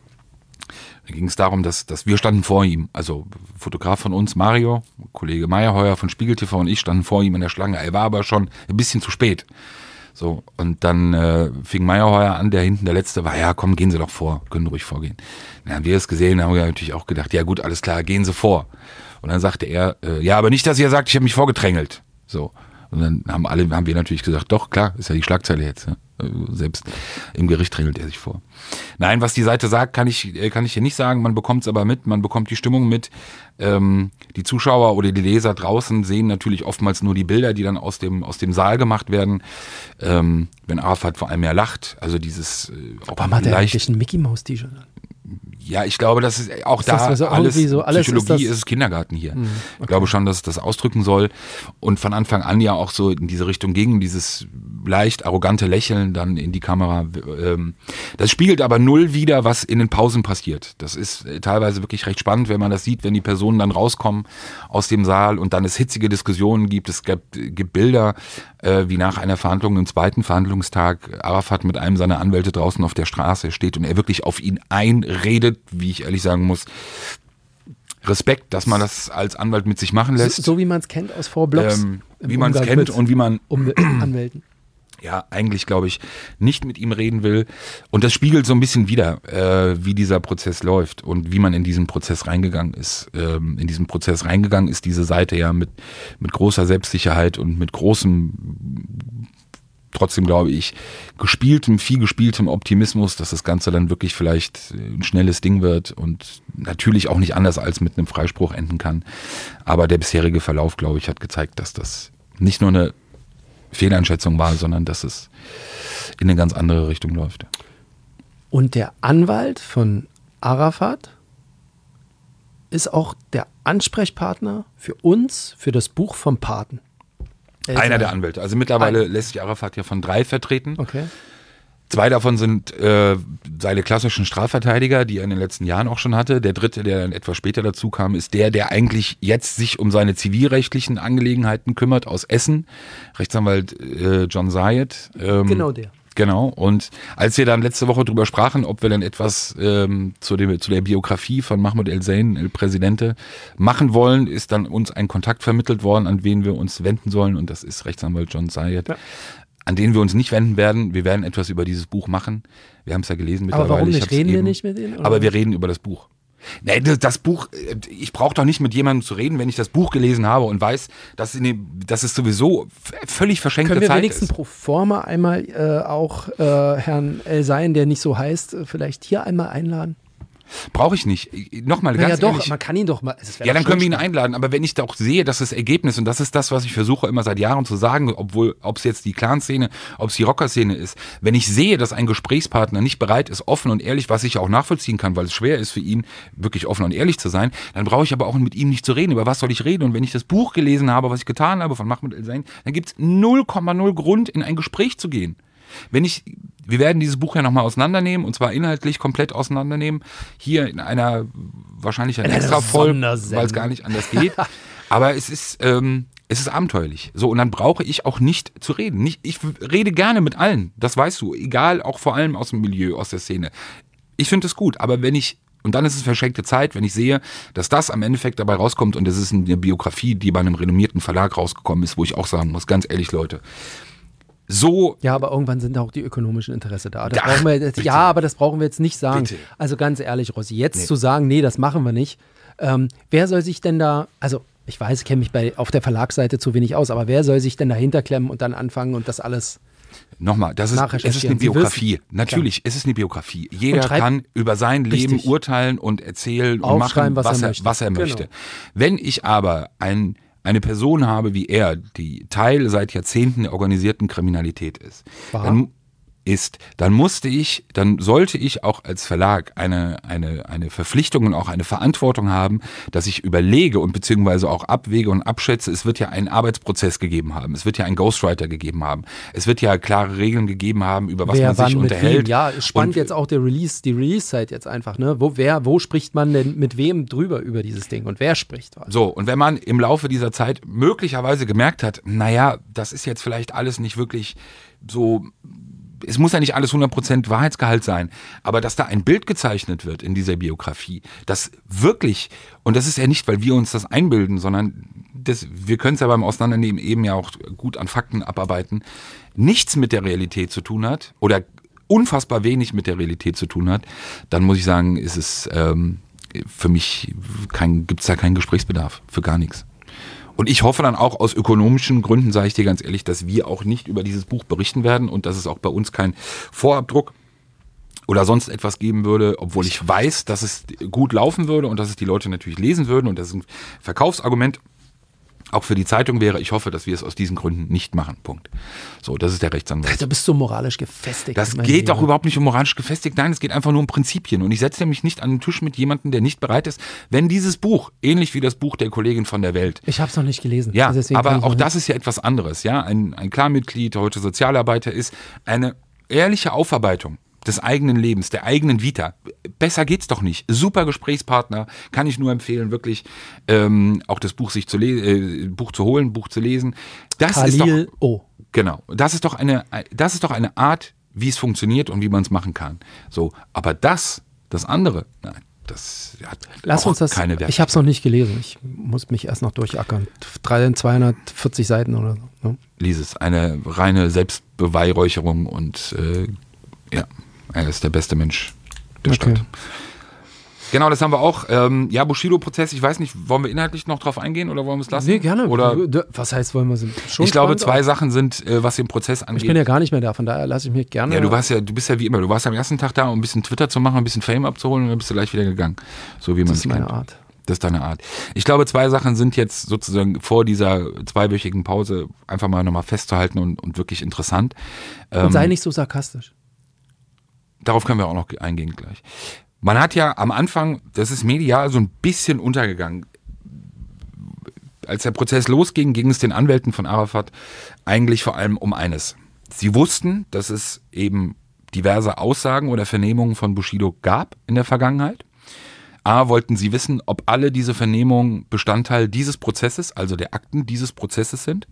Da ging es darum, dass, dass wir standen vor ihm. Also Fotograf von uns, Mario, Kollege Meyerheuer von Spiegel T V und ich standen vor ihm in der Schlange. Er war aber schon ein bisschen zu spät. So, und dann äh, fing Meyerheuer an, der hinten der Letzte war, ja komm, gehen Sie doch vor, können ruhig vorgehen. Dann haben wir es gesehen, haben wir natürlich auch gedacht, ja gut, alles klar, gehen Sie vor. Und dann sagte er, äh, ja, aber nicht, dass ihr sagt, ich habe mich vorgedrängelt. So. Und dann haben alle, haben wir natürlich gesagt, doch, klar, ist ja die Schlagzeile jetzt. Ja? Selbst im Gericht drängelt er sich vor. Nein, was die Seite sagt, kann ich, kann ich hier nicht sagen. Man bekommt es aber mit, man bekommt die Stimmung mit. Ähm, die Zuschauer oder die Leser draußen sehen natürlich oftmals nur die Bilder, die dann aus dem, aus dem Saal gemacht werden. Ähm, wenn Arafat vor allem ja lacht, also dieses äh, auch Warum hat er eigentlich ein Mickey-Maus-T-Shirt an? Ja, ich glaube, dass es auch ist da das so alles, so, alles Psychologie ist, ist, ist Kindergarten hier. Hm, okay. Ich glaube schon, dass es das ausdrücken soll und von Anfang an ja auch so in diese Richtung ging, dieses leicht arrogante Lächeln dann in die Kamera. Ähm, das spiegelt aber null wider, was in den Pausen passiert. Das ist teilweise wirklich recht spannend, wenn man das sieht, wenn die Personen dann rauskommen aus dem Saal und dann es hitzige Diskussionen gibt. Es gibt, gibt Bilder, äh, wie nach einer Verhandlung, im zweiten Verhandlungstag, Arafat mit einem seiner Anwälte draußen auf der Straße steht und er wirklich auf ihn einredet, wie ich ehrlich sagen muss, Respekt, dass man das als Anwalt mit sich machen lässt. So, so wie man es kennt aus Vorblogs. Ähm, wie man es kennt und wie man um, Anwälten. Ja, eigentlich glaube ich, nicht mit ihm reden will. Und das spiegelt so ein bisschen wider, äh, wie dieser Prozess läuft und wie man in diesen Prozess reingegangen ist. Ähm, in diesen Prozess reingegangen ist diese Seite ja mit, mit großer Selbstsicherheit und mit großem, trotzdem glaube ich, gespieltem, viel gespieltem Optimismus, dass das Ganze dann wirklich vielleicht ein schnelles Ding wird und natürlich auch nicht anders als mit einem Freispruch enden kann. Aber der bisherige Verlauf, glaube ich, hat gezeigt, dass das nicht nur eine Fehleinschätzung war, sondern dass es in eine ganz andere Richtung läuft. Und der Anwalt von Arafat ist auch der Ansprechpartner für uns, für das Buch vom Paten. Einer der Anwälte. Also mittlerweile Ein. lässt sich Arafat ja von drei vertreten. Okay. Zwei davon sind äh, seine klassischen Strafverteidiger, die er in den letzten Jahren auch schon hatte. Der dritte, der dann etwas später dazu kam, ist der, der eigentlich jetzt sich um seine zivilrechtlichen Angelegenheiten kümmert, aus Essen. Rechtsanwalt äh, John Zayed. Ähm, genau der. Genau. Und als wir dann letzte Woche drüber sprachen, ob wir dann etwas ähm, zu, dem, zu der Biografie von Mahmoud El-Zein, El Presidente, machen wollen, ist dann uns ein Kontakt vermittelt worden, an wen wir uns wenden sollen. Und das ist Rechtsanwalt John Zayed. Ja. An denen wir uns nicht wenden werden. Wir werden etwas über dieses Buch machen. Wir haben es ja gelesen mittlerweile. Aber warum nicht? Reden eben, wir nicht mit ihnen? Oder? Aber wir reden über das Buch. Nee, das, das Buch, ich brauche doch nicht mit jemandem zu reden, wenn ich das Buch gelesen habe und weiß, dass, in dem, dass es sowieso völlig verschenkte Zeit ist. Können wir wenigstens pro forma einmal äh, auch äh, Herrn El-Zein, der nicht so heißt, vielleicht hier einmal einladen? Brauche ich nicht. Nochmal, ganz Naja, doch, ehrlich. man kann ihn doch mal. es wäre Ja, doch dann können wir schon ihn einladen. Aber wenn ich doch sehe, dass das Ergebnis, und das ist das, was ich versuche immer seit Jahren zu sagen, obwohl, ob es jetzt die Clan-Szene, ob es die Rocker-Szene ist, wenn ich sehe, dass ein Gesprächspartner nicht bereit ist, offen und ehrlich, was ich auch nachvollziehen kann, weil es schwer ist für ihn, wirklich offen und ehrlich zu sein, dann brauche ich aber auch mit ihm nicht zu reden. Über was soll ich reden? Und wenn ich das Buch gelesen habe, was ich getan habe von Mahmoud El-Zain, dann gibt es null Komma null Grund, in ein Gespräch zu gehen. Wenn ich, wir werden dieses Buch ja nochmal auseinandernehmen, und zwar inhaltlich komplett auseinandernehmen, hier in einer, wahrscheinlich einer In einer extra Folge, Sondersendung. weil es gar nicht anders geht, aber es ist, ähm, es ist abenteuerlich. So, und dann brauche ich auch nicht zu reden. Nicht, ich rede gerne mit allen, das weißt du, egal, auch vor allem aus dem Milieu, aus der Szene. Ich finde es gut, aber wenn ich, und dann ist es verschenkte Zeit, wenn ich sehe, dass das am Endeffekt dabei rauskommt, und es ist eine Biografie, die bei einem renommierten Verlag rausgekommen ist, wo ich auch sagen muss, ganz ehrlich, Leute, so. Ja, aber irgendwann sind auch die ökonomischen Interesse da. Das Ach, brauchen wir, das, ja, aber das brauchen wir jetzt nicht sagen. Bitte. Also ganz ehrlich, Rossi, jetzt Nee. zu sagen, nee, das machen wir nicht. Ähm, wer soll sich denn da, also ich weiß, ich kenne mich bei, auf der Verlagsseite zu wenig aus, aber wer soll sich denn dahinter klemmen und dann anfangen und das alles... Nochmal, das ist, es ist eine Nachrecherchieren. Sie Biografie. wissen- Natürlich, es ist eine Biografie. Jeder schreibt- kann über sein Leben Richtig. urteilen und erzählen und Aufschreiben, machen, was was er er, möchte. was er Genau. möchte. Wenn ich aber ein, eine Person habe wie er, die Teil seit Jahrzehnten der organisierten Kriminalität ist, War. dann ist, dann musste ich, dann sollte ich auch als Verlag eine, eine, eine Verpflichtung und auch eine Verantwortung haben, dass ich überlege und beziehungsweise auch abwäge und abschätze, es wird ja einen Arbeitsprozess gegeben haben, es wird ja einen Ghostwriter gegeben haben, es wird ja klare Regeln gegeben haben, über was wer man wann sich mit unterhält. wem. Ja, ist spannend Und jetzt auch der Release, die Release-Zeit jetzt einfach, ne? Wo, wer, wo spricht man denn mit wem drüber über dieses Ding und wer spricht was? So, und wenn man im Laufe dieser Zeit möglicherweise gemerkt hat, naja, das ist jetzt vielleicht alles nicht wirklich so, es muss ja nicht alles hundert Prozent Wahrheitsgehalt sein, aber dass da ein Bild gezeichnet wird in dieser Biografie, das wirklich, und das ist ja nicht, weil wir uns das einbilden, sondern das, wir können es ja beim Auseinandernehmen eben ja auch gut an Fakten abarbeiten, nichts mit der Realität zu tun hat oder unfassbar wenig mit der Realität zu tun hat, dann muss ich sagen, ist es ähm, für mich kein, gibt es da keinen Gesprächsbedarf, für gar nichts. Und ich hoffe dann auch aus ökonomischen Gründen, sage ich dir ganz ehrlich, dass wir auch nicht über dieses Buch berichten werden und dass es auch bei uns keinen Vorabdruck oder sonst etwas geben würde, obwohl ich weiß, dass es gut laufen würde und dass es die Leute natürlich lesen würden und das ist ein Verkaufsargument auch für die Zeitung wäre. Ich hoffe, dass wir es aus diesen Gründen nicht machen. Punkt. So, das ist der Rechtsanwalt. Du bist so moralisch gefestigt. Das mein geht Lieber. doch überhaupt nicht um moralisch gefestigt. Nein, es geht einfach nur um Prinzipien. Und ich setze mich nicht an den Tisch mit jemandem, der nicht bereit ist, wenn dieses Buch, ähnlich wie das Buch der Kollegin von der Welt, Ich habe es noch nicht gelesen. ja, Also deswegen kann aber ich auch noch das ist ja etwas anderes. Ja, ein, ein Klarmitglied, der heute Sozialarbeiter ist, eine ehrliche Aufarbeitung des eigenen Lebens, der eigenen Vita. Besser geht's doch nicht. Super Gesprächspartner, kann ich nur empfehlen, wirklich ähm, auch das Buch sich zu le- äh, Buch zu holen, Buch zu lesen. Das ist Khalil doch O. genau. Das ist doch eine, das ist doch eine Art, wie es funktioniert und wie man es machen kann. So, aber das, das andere, nein, das hat Lass auch uns das. keine Wertigkeit. Ich habe es noch nicht gelesen. Ich muss mich erst noch durchackern. zweihundertvierzig Seiten oder so. Ne? Lies es. Eine reine Selbstbeweihräucherung und äh, ja, er ist der beste Mensch der Okay. Stadt. Genau, das haben wir auch. Ähm, ja, Bushido-Prozess, ich weiß nicht, wollen wir inhaltlich noch drauf eingehen oder wollen wir es lassen? Nee, gerne. Oder Was heißt, wollen wir sind schon ich glaube, spannend, zwei aber Sachen sind, äh, was den Prozess angeht. Ich bin ja gar nicht mehr da, von daher lasse ich mich gerne. ja, du warst ja, du bist ja wie immer, du warst am ersten Tag da, um ein bisschen Twitter zu machen, ein bisschen Fame abzuholen und dann bist du gleich wieder gegangen. So wie man das es ist meine kennt. Art. Das ist deine Art. Ich glaube, zwei Sachen sind jetzt sozusagen vor dieser zweiwöchigen Pause einfach mal nochmal festzuhalten und, und wirklich interessant. Und sei nicht so sarkastisch. Darauf können wir auch noch eingehen gleich. Man hat ja am Anfang, das ist medial so ein bisschen untergegangen. Als der Prozess losging, ging es den Anwälten von Arafat eigentlich vor allem um eines. Sie wussten, dass es eben diverse Aussagen oder Vernehmungen von Bushido gab in der Vergangenheit. A, wollten sie wissen, ob alle diese Vernehmungen Bestandteil dieses Prozesses, also der Akten dieses Prozesses sind.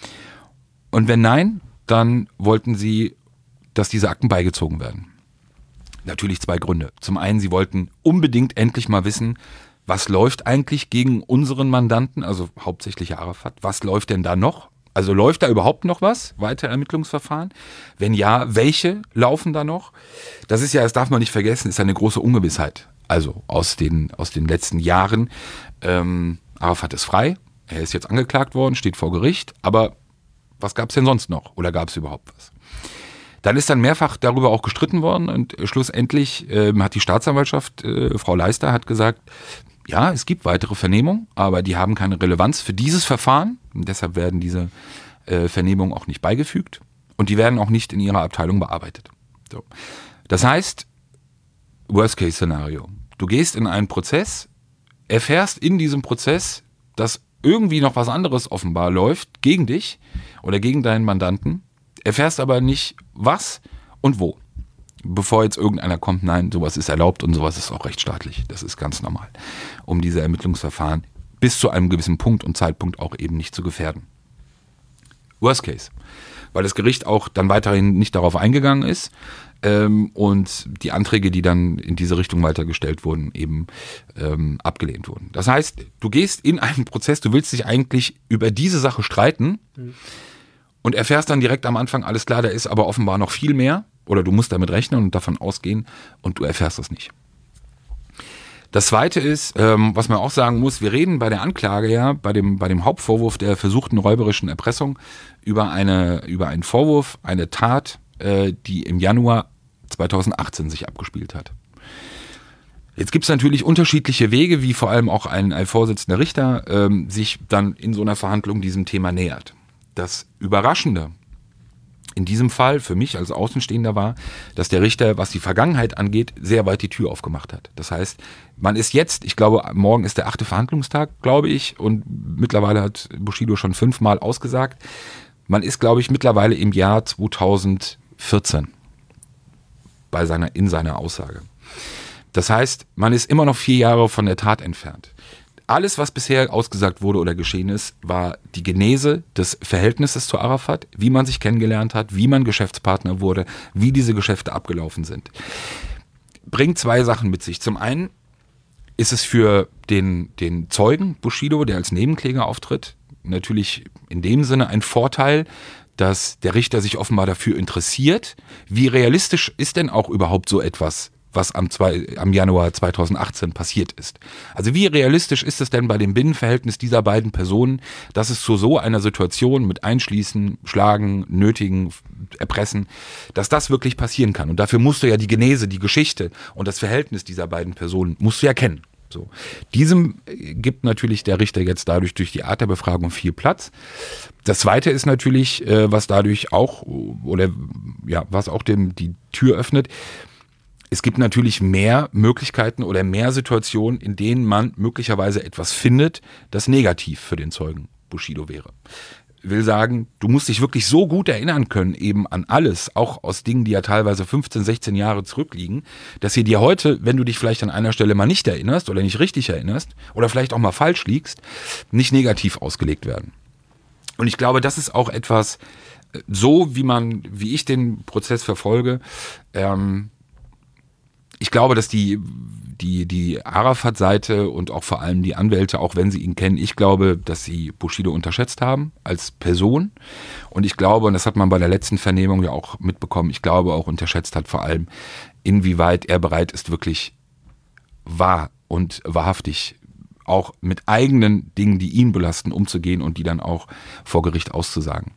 Und wenn nein, dann wollten sie, dass diese Akten beigezogen werden. Natürlich zwei Gründe. Zum einen, sie wollten unbedingt endlich mal wissen, was läuft eigentlich gegen unseren Mandanten, also hauptsächlich Arafat. Was läuft denn da noch? Also läuft da überhaupt noch was? Weitere Ermittlungsverfahren? Wenn ja, welche laufen da noch? Das ist ja, das darf man nicht vergessen, ist eine große Ungewissheit. Also aus den, aus den letzten Jahren. Ähm, Arafat ist frei, er ist jetzt angeklagt worden, steht vor Gericht. Aber was gab es denn sonst noch? Oder gab es überhaupt was? Dann ist dann mehrfach darüber auch gestritten worden und schlussendlich äh, hat die Staatsanwaltschaft, äh, Frau Leister, hat gesagt, ja, es gibt weitere Vernehmungen, aber die haben keine Relevanz für dieses Verfahren und deshalb werden diese äh, Vernehmungen auch nicht beigefügt und die werden auch nicht in ihrer Abteilung bearbeitet. So. Das heißt, Worst-Case-Szenario. Du gehst in einen Prozess, erfährst in diesem Prozess, dass irgendwie noch was anderes offenbar läuft gegen dich oder gegen deinen Mandanten, erfährst aber nicht was und wo. Bevor jetzt irgendeiner kommt, nein, sowas ist erlaubt und sowas ist auch rechtsstaatlich. Das ist ganz normal, um diese Ermittlungsverfahren bis zu einem gewissen Punkt und Zeitpunkt auch eben nicht zu gefährden. Worst Case. Weil das Gericht auch dann weiterhin nicht darauf eingegangen ist ähm, und die Anträge, die dann in diese Richtung weitergestellt wurden, eben ähm, abgelehnt wurden. Das heißt, du gehst in einen Prozess, du willst dich eigentlich über diese Sache streiten mhm. und erfährst dann direkt am Anfang, alles klar, da ist aber offenbar noch viel mehr oder du musst damit rechnen und davon ausgehen und du erfährst das nicht. Das Zweite ist, ähm, was man auch sagen muss, wir reden bei der Anklage ja, bei dem, bei dem Hauptvorwurf der versuchten räuberischen Erpressung über, eine, über einen Vorwurf, eine Tat, äh, die im Januar zweitausendachtzehn sich abgespielt hat. Jetzt gibt es natürlich unterschiedliche Wege, wie vor allem auch ein, ein Vorsitzender Richter ähm, sich dann in so einer Verhandlung diesem Thema nähert. Das Überraschende in diesem Fall für mich als Außenstehender war, dass der Richter, was die Vergangenheit angeht, sehr weit die Tür aufgemacht hat. Das heißt, man ist jetzt, ich glaube, morgen ist der achte Verhandlungstag, glaube ich, und mittlerweile hat Bushido schon fünfmal ausgesagt. Man ist, glaube ich, mittlerweile im Jahr zweitausendvierzehn bei seiner, in seiner Aussage. Das heißt, man ist immer noch vier Jahre von der Tat entfernt. Alles, was bisher ausgesagt wurde oder geschehen ist, war die Genese des Verhältnisses zu Arafat, wie man sich kennengelernt hat, wie man Geschäftspartner wurde, wie diese Geschäfte abgelaufen sind. Bringt zwei Sachen mit sich. Zum einen ist es für den, den Zeugen Bushido, der als Nebenkläger auftritt, natürlich in dem Sinne ein Vorteil, dass der Richter sich offenbar dafür interessiert. Wie realistisch ist denn auch überhaupt so etwas, was am, zwei, am Januar zweitausendachtzehn passiert ist? Also wie realistisch ist es denn bei dem Binnenverhältnis dieser beiden Personen, dass es zu so einer Situation mit Einschließen, Schlagen, Nötigen, Erpressen, dass das wirklich passieren kann? Und dafür musst du ja die Genese, die Geschichte und das Verhältnis dieser beiden Personen musst du ja kennen. So. Diesem gibt natürlich der Richter jetzt dadurch durch die Art der Befragung viel Platz. Das Zweite ist natürlich, was dadurch auch, oder ja, was auch dem die Tür öffnet, es gibt natürlich mehr Möglichkeiten oder mehr Situationen, in denen man möglicherweise etwas findet, das negativ für den Zeugen Bushido wäre. Ich will sagen, du musst dich wirklich so gut erinnern können eben an alles, auch aus Dingen, die ja teilweise fünfzehn, sechzehn Jahre zurückliegen, dass sie dir heute, wenn du dich vielleicht an einer Stelle mal nicht erinnerst oder nicht richtig erinnerst oder vielleicht auch mal falsch liegst, nicht negativ ausgelegt werden. Und ich glaube, das ist auch etwas, so wie man, wie ich den Prozess verfolge, ähm, ich glaube, dass die, die, die Arafat-Seite und auch vor allem die Anwälte, auch wenn sie ihn kennen, ich glaube, dass sie Bushido unterschätzt haben als Person. Und ich glaube, und das hat man bei der letzten Vernehmung ja auch mitbekommen, ich glaube auch unterschätzt hat vor allem, inwieweit er bereit ist, wirklich wahr und wahrhaftig auch mit eigenen Dingen, die ihn belasten, umzugehen und die dann auch vor Gericht auszusagen.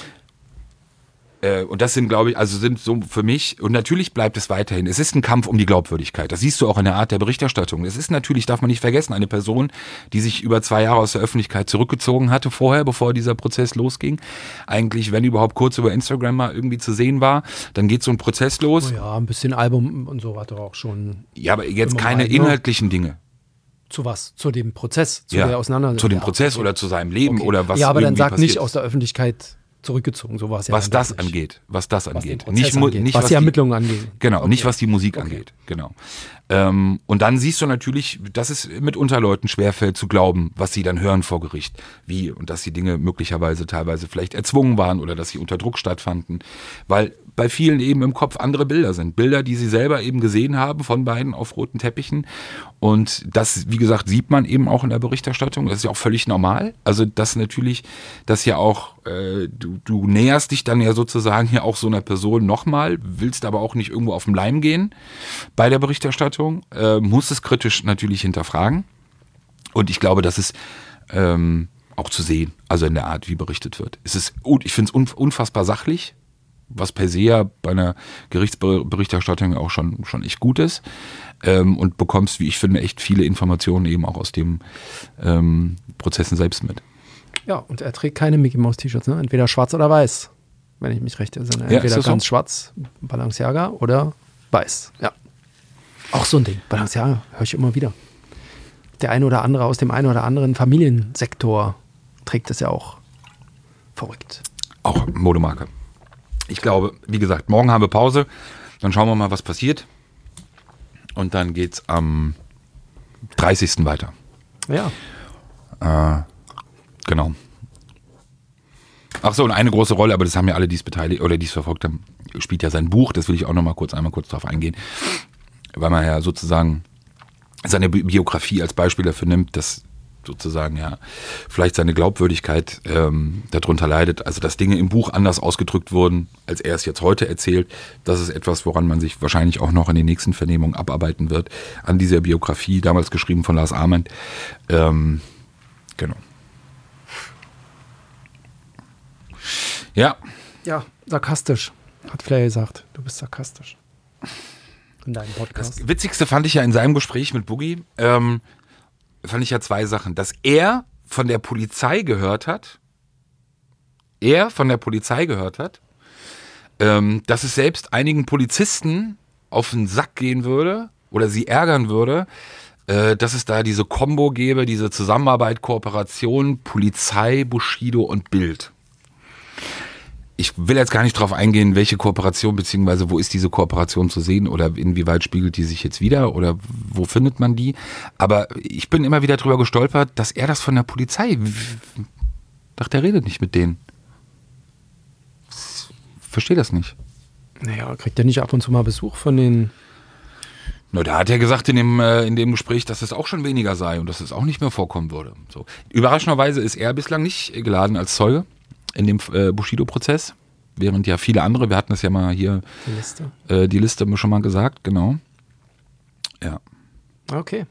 Und das sind, glaube ich, also sind so für mich, und natürlich bleibt es weiterhin, es ist ein Kampf um die Glaubwürdigkeit. Das siehst du auch in der Art der Berichterstattung. Es ist natürlich, darf man nicht vergessen, eine Person, die sich über zwei Jahre aus der Öffentlichkeit zurückgezogen hatte vorher, bevor dieser Prozess losging. Eigentlich, wenn überhaupt kurz über Instagram mal irgendwie zu sehen war, dann geht so ein Prozess los. Oh ja, ein bisschen Album und so hat er auch schon. Ja, aber jetzt keine mal, inhaltlichen Dinge. Zu was? Zu dem Prozess? Zu ja, der Auseinandersetzung? Zu dem Prozess okay. Oder zu seinem Leben okay. oder was Ja, aber dann sag passiert. Nicht aus der Öffentlichkeit zurückgezogen, so war es ja. Was das angeht, was das angeht. Was, nicht, angeht. Nicht, was, was die Ermittlungen angeht. Genau, okay. nicht was die Musik okay. angeht, genau. Ähm, und dann siehst du natürlich, dass es mitunter Leuten schwerfällt zu glauben, was sie dann hören vor Gericht. Wie, und dass die Dinge möglicherweise teilweise vielleicht erzwungen waren oder dass sie unter Druck stattfanden. Weil bei vielen eben im Kopf andere Bilder sind. Bilder, die sie selber eben gesehen haben von beiden auf roten Teppichen. Und das, wie gesagt, sieht man eben auch in der Berichterstattung. Das ist ja auch völlig normal. Also das natürlich, dass ja auch, äh, du, du näherst dich dann ja sozusagen ja auch so einer Person nochmal, willst aber auch nicht irgendwo auf den Leim gehen bei der Berichterstattung, äh, musst es kritisch natürlich hinterfragen. Und ich glaube, das ist ähm, auch zu sehen, also in der Art, wie berichtet wird. Es ist, ich finde es unfassbar sachlich, was per se ja bei einer Gerichtsberichterstattung auch schon, schon echt gut ist. Ähm, und bekommst, wie ich finde, echt viele Informationen eben auch aus den ähm, Prozessen selbst mit. Ja, und er trägt keine Mickey-Maus-T-Shirts, ne? Entweder schwarz oder weiß, wenn ich mich recht entsinne. Ja, Entweder ganz so? schwarz, Balenciaga, oder weiß. Ja. Auch so ein Ding. Balenciaga, höre ich immer wieder. Der eine oder andere aus dem einen oder anderen Familiensektor trägt es ja auch. Verrückt. Auch Modemarke. Ich glaube, wie gesagt, morgen haben wir Pause. Dann schauen wir mal, was passiert. Und dann geht's am dreißigsten weiter. Ja. Äh, genau. Ach so, und eine große Rolle, aber das haben ja alle, die es beteiligt oder die es verfolgt haben, spielt ja sein Buch. Das will ich auch noch mal kurz einmal kurz drauf eingehen, weil man ja sozusagen seine Bi- Biografie als Beispiel dafür nimmt, dass sozusagen ja vielleicht seine Glaubwürdigkeit ähm, darunter leidet. Also dass Dinge im Buch anders ausgedrückt wurden, als er es jetzt heute erzählt. Das ist etwas, woran man sich wahrscheinlich auch noch in den nächsten Vernehmungen abarbeiten wird. An dieser Biografie, damals geschrieben von Lars Ament. Ähm, genau. Ja. Ja, sarkastisch, hat Flair gesagt. Du bist sarkastisch. In deinem Podcast. Das Witzigste fand ich ja in seinem Gespräch mit Boogie, ähm, fand ich ja zwei Sachen. Dass er von der Polizei gehört hat, er von der Polizei gehört hat, ähm, dass es selbst einigen Polizisten auf den Sack gehen würde oder sie ärgern würde, äh, dass es da diese Kombo gäbe, diese Zusammenarbeit, Kooperation, Polizei, Bushido und Bild. Ich will jetzt gar nicht drauf eingehen, welche Kooperation, beziehungsweise wo ist diese Kooperation zu sehen oder inwieweit spiegelt die sich jetzt wieder oder wo findet man die. Aber ich bin immer wieder drüber gestolpert, dass er das von der Polizei, ich dachte, er redet nicht mit denen. Verstehe das nicht. Naja, kriegt er nicht ab und zu mal Besuch von den... Na, da hat er gesagt in dem, äh, in dem Gespräch, dass es auch schon weniger sei und dass es auch nicht mehr vorkommen würde. So. Überraschenderweise ist er bislang nicht geladen als Zeuge in dem äh, Bushido-Prozess, während ja viele andere, wir hatten das ja mal hier, Die Liste. Äh, die Liste schon mal gesagt, genau. Ja. Okay.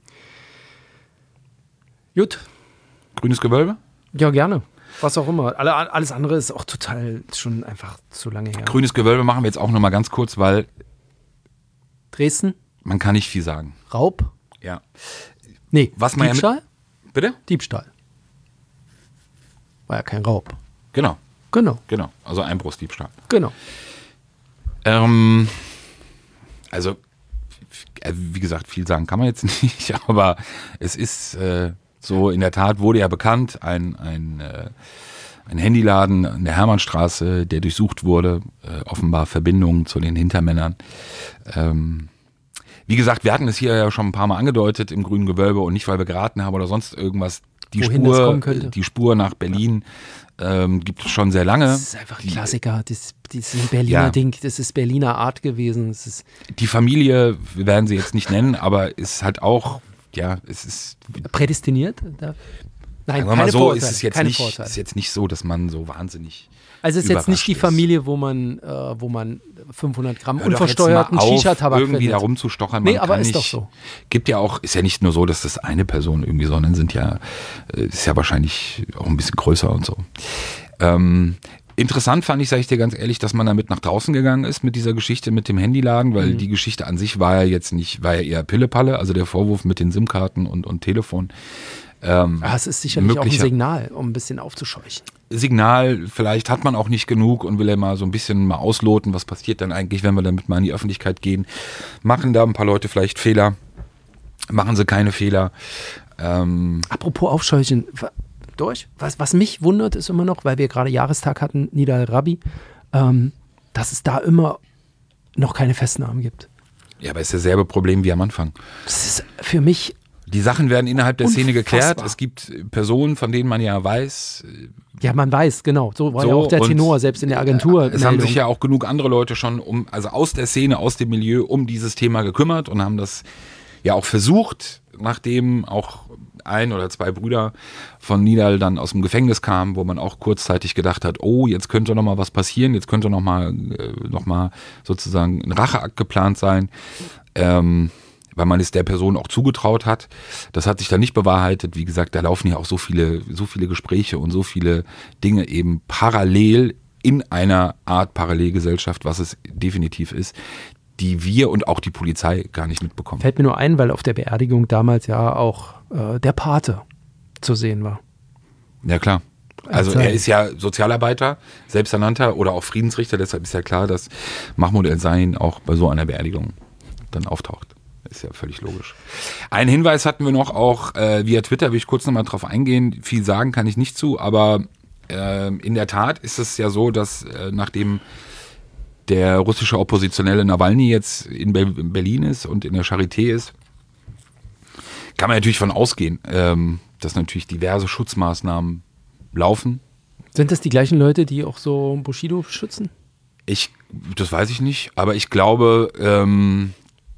Gut. Grünes Gewölbe? Ja, gerne. Was auch immer. Alle, alles andere ist auch total schon einfach zu lange her. Grünes Gewölbe machen wir jetzt auch nochmal ganz kurz, weil Dresden? man kann nicht viel sagen. Raub? Ja. Nee, Was man ja mit- Diebstahl? Bitte? Diebstahl. War ja kein Raub. Genau, Genau, genau. Also Einbruchsdiebstahl. genau. Ähm, also, äh, wie gesagt, viel sagen kann man jetzt nicht, aber es ist äh, so, in der Tat wurde ja bekannt, ein, ein, äh, ein Handyladen an der Hermannstraße, der durchsucht wurde, äh, offenbar Verbindungen zu den Hintermännern. Ähm, wie gesagt, wir hatten es hier ja schon ein paar Mal angedeutet im Grünen Gewölbe und nicht, weil wir geraten haben oder sonst irgendwas. Die Wohin das kommen Spur, könnte. die Spur nach Berlin ähm, gibt es schon sehr lange. Das ist einfach ein Die- Klassiker. Das, das ist ein Berliner Ja. Ding. Das ist Berliner Art gewesen. Das ist Die Familie, wir werden sie jetzt nicht nennen, aber ist halt auch, ja, es ist, prädestiniert. Da, nein, sagen wir keine mal so, Vorurteile. ist es jetzt keine nicht, Vorurteile. ist jetzt nicht so, dass man so wahnsinnig. Also es ist jetzt nicht die überrascht ist. Familie, wo man, äh, wo man fünfhundert Gramm Hör doch jetzt unversteuerten mal auf, Shisha-Tabak irgendwie findet. da rumzustochern. Nee, man aber kann ist nicht, doch so. Gibt ja auch, ist ja nicht nur so, dass das eine Person irgendwie, sondern sind ja, äh, ist ja wahrscheinlich auch ein bisschen größer und so. Ähm, interessant fand ich, sage ich dir ganz ehrlich, dass man damit nach draußen gegangen ist mit dieser Geschichte mit dem Handyladen, weil Mhm. die Geschichte an sich war ja jetzt nicht, war ja eher Pillepalle, also der Vorwurf mit den SIM-Karten und, und Telefon. Ähm, Ah, es ist sicherlich auch ein möglicher- Signal, um ein bisschen aufzuscheuchen. Signal, vielleicht hat man auch nicht genug und will ja mal so ein bisschen mal ausloten, was passiert dann eigentlich, wenn wir damit mal in die Öffentlichkeit gehen. Machen da ein paar Leute vielleicht Fehler? Machen sie keine Fehler? Ähm, Apropos Aufscheuchen, wa- durch. Was, was mich wundert, ist immer noch, weil wir gerade Jahrestag hatten, Nida al-Rabi, ähm, dass es da immer noch keine Festnahmen gibt. ja, aber es ist dasselbe Problem wie am Anfang. Das ist für mich, Die Sachen werden innerhalb der Szene geklärt. Unfassbar. Es gibt Personen, von denen man ja weiß, ja, man weiß, genau, so war So, ja auch der und Tenor, selbst in der Agentur. es haben sich ja auch genug andere Leute schon um, also aus der Szene, aus dem Milieu um dieses Thema gekümmert und haben das ja auch versucht, nachdem auch ein oder zwei Brüder von Nidal dann aus dem Gefängnis kamen, wo man auch kurzzeitig gedacht hat, oh, jetzt könnte noch mal was passieren, jetzt könnte noch mal, äh, noch mal sozusagen ein Racheakt geplant sein, ähm, weil man es der Person auch zugetraut hat. Das hat sich dann nicht bewahrheitet. Wie gesagt, da laufen ja auch so viele, so viele Gespräche und so viele Dinge eben parallel in einer Art Parallelgesellschaft, was es definitiv ist, die wir und auch die Polizei gar nicht mitbekommen. Fällt mir nur ein, weil auf der Beerdigung damals ja auch äh, der Pate zu sehen war. Ja, klar. Also er ist ja Sozialarbeiter, selbsternannter oder auch Friedensrichter, deshalb ist ja klar, dass Mahmoud El-Zain auch bei so einer Beerdigung dann auftaucht. Ist ja völlig logisch. Einen Hinweis hatten wir noch auch äh, via Twitter, will ich kurz nochmal drauf eingehen. Viel sagen kann ich nicht zu, aber äh, in der Tat ist es ja so, dass äh, nachdem der russische Oppositionelle Nawalny jetzt in, Be- in Berlin ist und in der Charité ist, kann man natürlich von ausgehen, ähm, dass natürlich diverse Schutzmaßnahmen laufen. Sind das die gleichen Leute, die auch so Bushido schützen? Ich, das weiß ich nicht, aber ich glaube, ähm,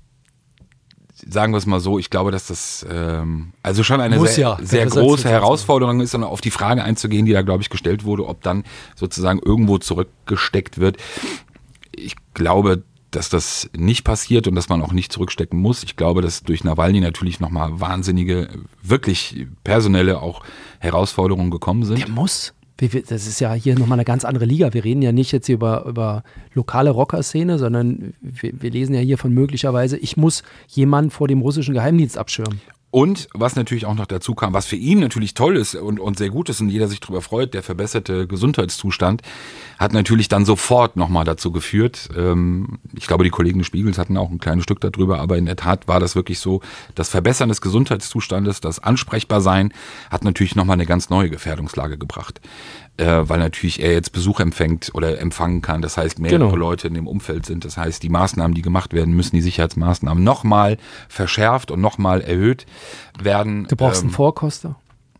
sagen wir es mal so, ich glaube, dass das ähm, also schon eine Muss sehr, ja, sehr besser große als Herausforderung ist, und auf die Frage einzugehen, die da, glaube ich, gestellt wurde, ob dann sozusagen irgendwo zurückgesteckt wird. Ich glaube, dass das nicht passiert und dass man auch nicht zurückstecken muss. Ich glaube, dass durch Nawalny natürlich nochmal wahnsinnige, wirklich personelle auch Herausforderungen gekommen sind. Der muss. Das ist ja hier nochmal eine ganz andere Liga. Wir reden ja nicht jetzt hier über, über lokale Rocker-Szene, sondern wir, wir lesen ja hier von möglicherweise, ich muss jemanden vor dem russischen Geheimdienst abschirmen. Und was natürlich auch noch dazu kam, was für ihn natürlich toll ist und, und sehr gut ist und jeder sich darüber freut, der verbesserte Gesundheitszustand hat natürlich dann sofort nochmal dazu geführt. Ähm, ich glaube, die Kollegen des Spiegels hatten auch ein kleines Stück darüber, aber in der Tat war das wirklich so, das Verbessern des Gesundheitszustandes, das Ansprechbarsein hat natürlich nochmal eine ganz neue Gefährdungslage gebracht. Äh, weil natürlich er jetzt Besuch empfängt oder empfangen kann. Das heißt, mehrere genau. Leute in dem Umfeld sind. Das heißt, die Maßnahmen, die gemacht werden müssen, die Sicherheitsmaßnahmen nochmal verschärft und nochmal erhöht werden. Du brauchst ähm, einen Vorkoster.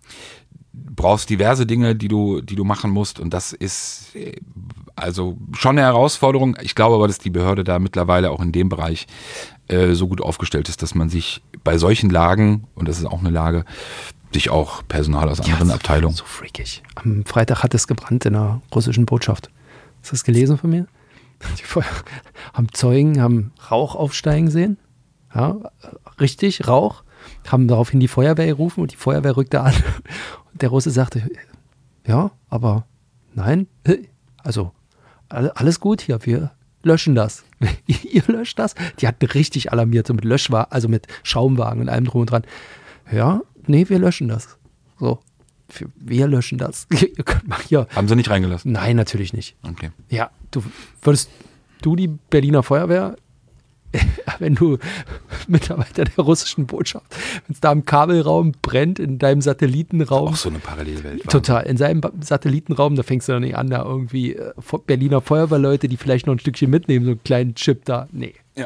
brauchst diverse Dinge, die du, die du machen musst. Und das ist äh, also schon eine Herausforderung. Ich glaube aber, dass die Behörde da mittlerweile auch in dem Bereich äh, so gut aufgestellt ist, dass man sich bei solchen Lagen, und das ist auch eine Lage, sich auch Personal aus anderen ja, Abteilungen. So freakig. Am Freitag hat es gebrannt in der russischen Botschaft. Hast du das gelesen von mir? Die Feuer haben Zeugen, haben Rauch aufsteigen sehen. Ja, richtig, Rauch. Haben daraufhin die Feuerwehr gerufen und die Feuerwehr rückte an. Und der Russe sagte, ja, aber nein, also alles gut hier, wir löschen das. Ihr löscht das? Die hatten richtig alarmiert, so mit Löschwagen, also mit Schaumwagen und allem drum und dran. Ja, nee, wir löschen das. So, wir löschen das. Ihr könnt mal hier. Haben sie nicht reingelassen? Nein, natürlich nicht. Okay. Ja, du würdest du die Berliner Feuerwehr, wenn du Mitarbeiter der russischen Botschaft, wenn es da im Kabelraum brennt, in deinem Satellitenraum. Auch so eine Parallelwelt. Total. In seinem Satellitenraum, da fängst du doch nicht an, da irgendwie äh, Berliner Feuerwehrleute, die vielleicht noch ein Stückchen mitnehmen, so einen kleinen Chip da. Nee. Ja.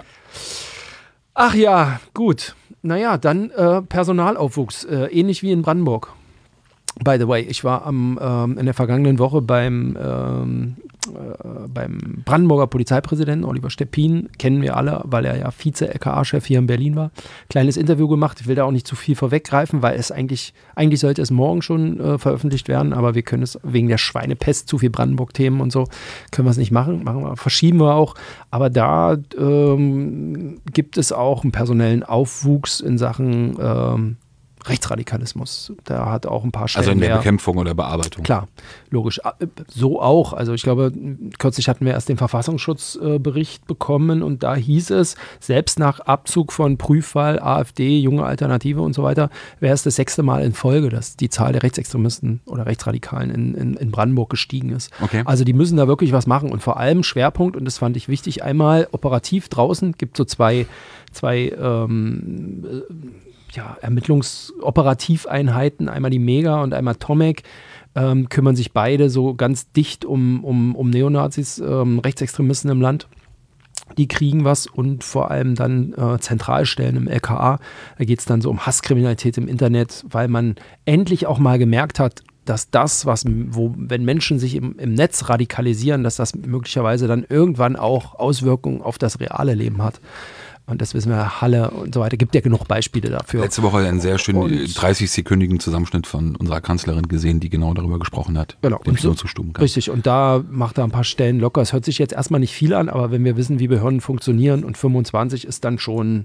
Ach ja, gut. Naja, dann äh, Personalaufwuchs, äh, ähnlich wie in Brandenburg. By the way, ich war am, ähm, in der vergangenen Woche beim, ähm, äh, beim Brandenburger Polizeipräsidenten Oliver Steppin, kennen wir alle, weil er ja Vize-L K A-Chef hier in Berlin war. Kleines Interview gemacht, ich will da auch nicht zu viel vorweggreifen, weil es eigentlich, eigentlich sollte es morgen schon äh, veröffentlicht werden, aber wir können es wegen der Schweinepest, zu viel Brandenburg-Themen und so, können wir es nicht machen, machen wir, verschieben wir auch. Aber da ähm, gibt es auch einen personellen Aufwuchs in Sachen ähm, Rechtsradikalismus. Da hat auch ein paar Stellen Also in der mehr. Bekämpfung oder Bearbeitung. Klar, logisch. So auch. Also ich glaube, kürzlich hatten wir erst den Verfassungsschutzbericht bekommen und da hieß es, selbst nach Abzug von Prüfwahl, AfD, Junge Alternative und so weiter, wäre es das sechste Mal in Folge, dass die Zahl der Rechtsextremisten oder Rechtsradikalen in, in, in Brandenburg gestiegen ist. Okay. Also die müssen da wirklich was machen und vor allem Schwerpunkt, und das fand ich wichtig, einmal operativ draußen, gibt so zwei, zwei ähm, ja, Ermittlungsoperativeinheiten, einmal die Mega und einmal Tomek, ähm, kümmern sich beide so ganz dicht um, um, um Neonazis, ähm, Rechtsextremisten im Land. Die kriegen was und vor allem dann äh, Zentralstellen im L K A. Da geht es dann so um Hasskriminalität im Internet, weil man endlich auch mal gemerkt hat, dass das, was, wo, wenn Menschen sich im, im Netz radikalisieren, dass das möglicherweise dann irgendwann auch Auswirkungen auf das reale Leben hat. Und das wissen wir, Halle und so weiter, gibt ja genug Beispiele dafür. Letzte Woche einen sehr schönen dreißig-sekündigen Zusammenschnitt von unserer Kanzlerin gesehen, die genau darüber gesprochen hat, genau. dem ich nur zustimmen kann. Richtig, und da macht er ein paar Stellen locker. Es hört sich jetzt erstmal nicht viel an, aber wenn wir wissen, wie Behörden funktionieren und fünfundzwanzig ist dann schon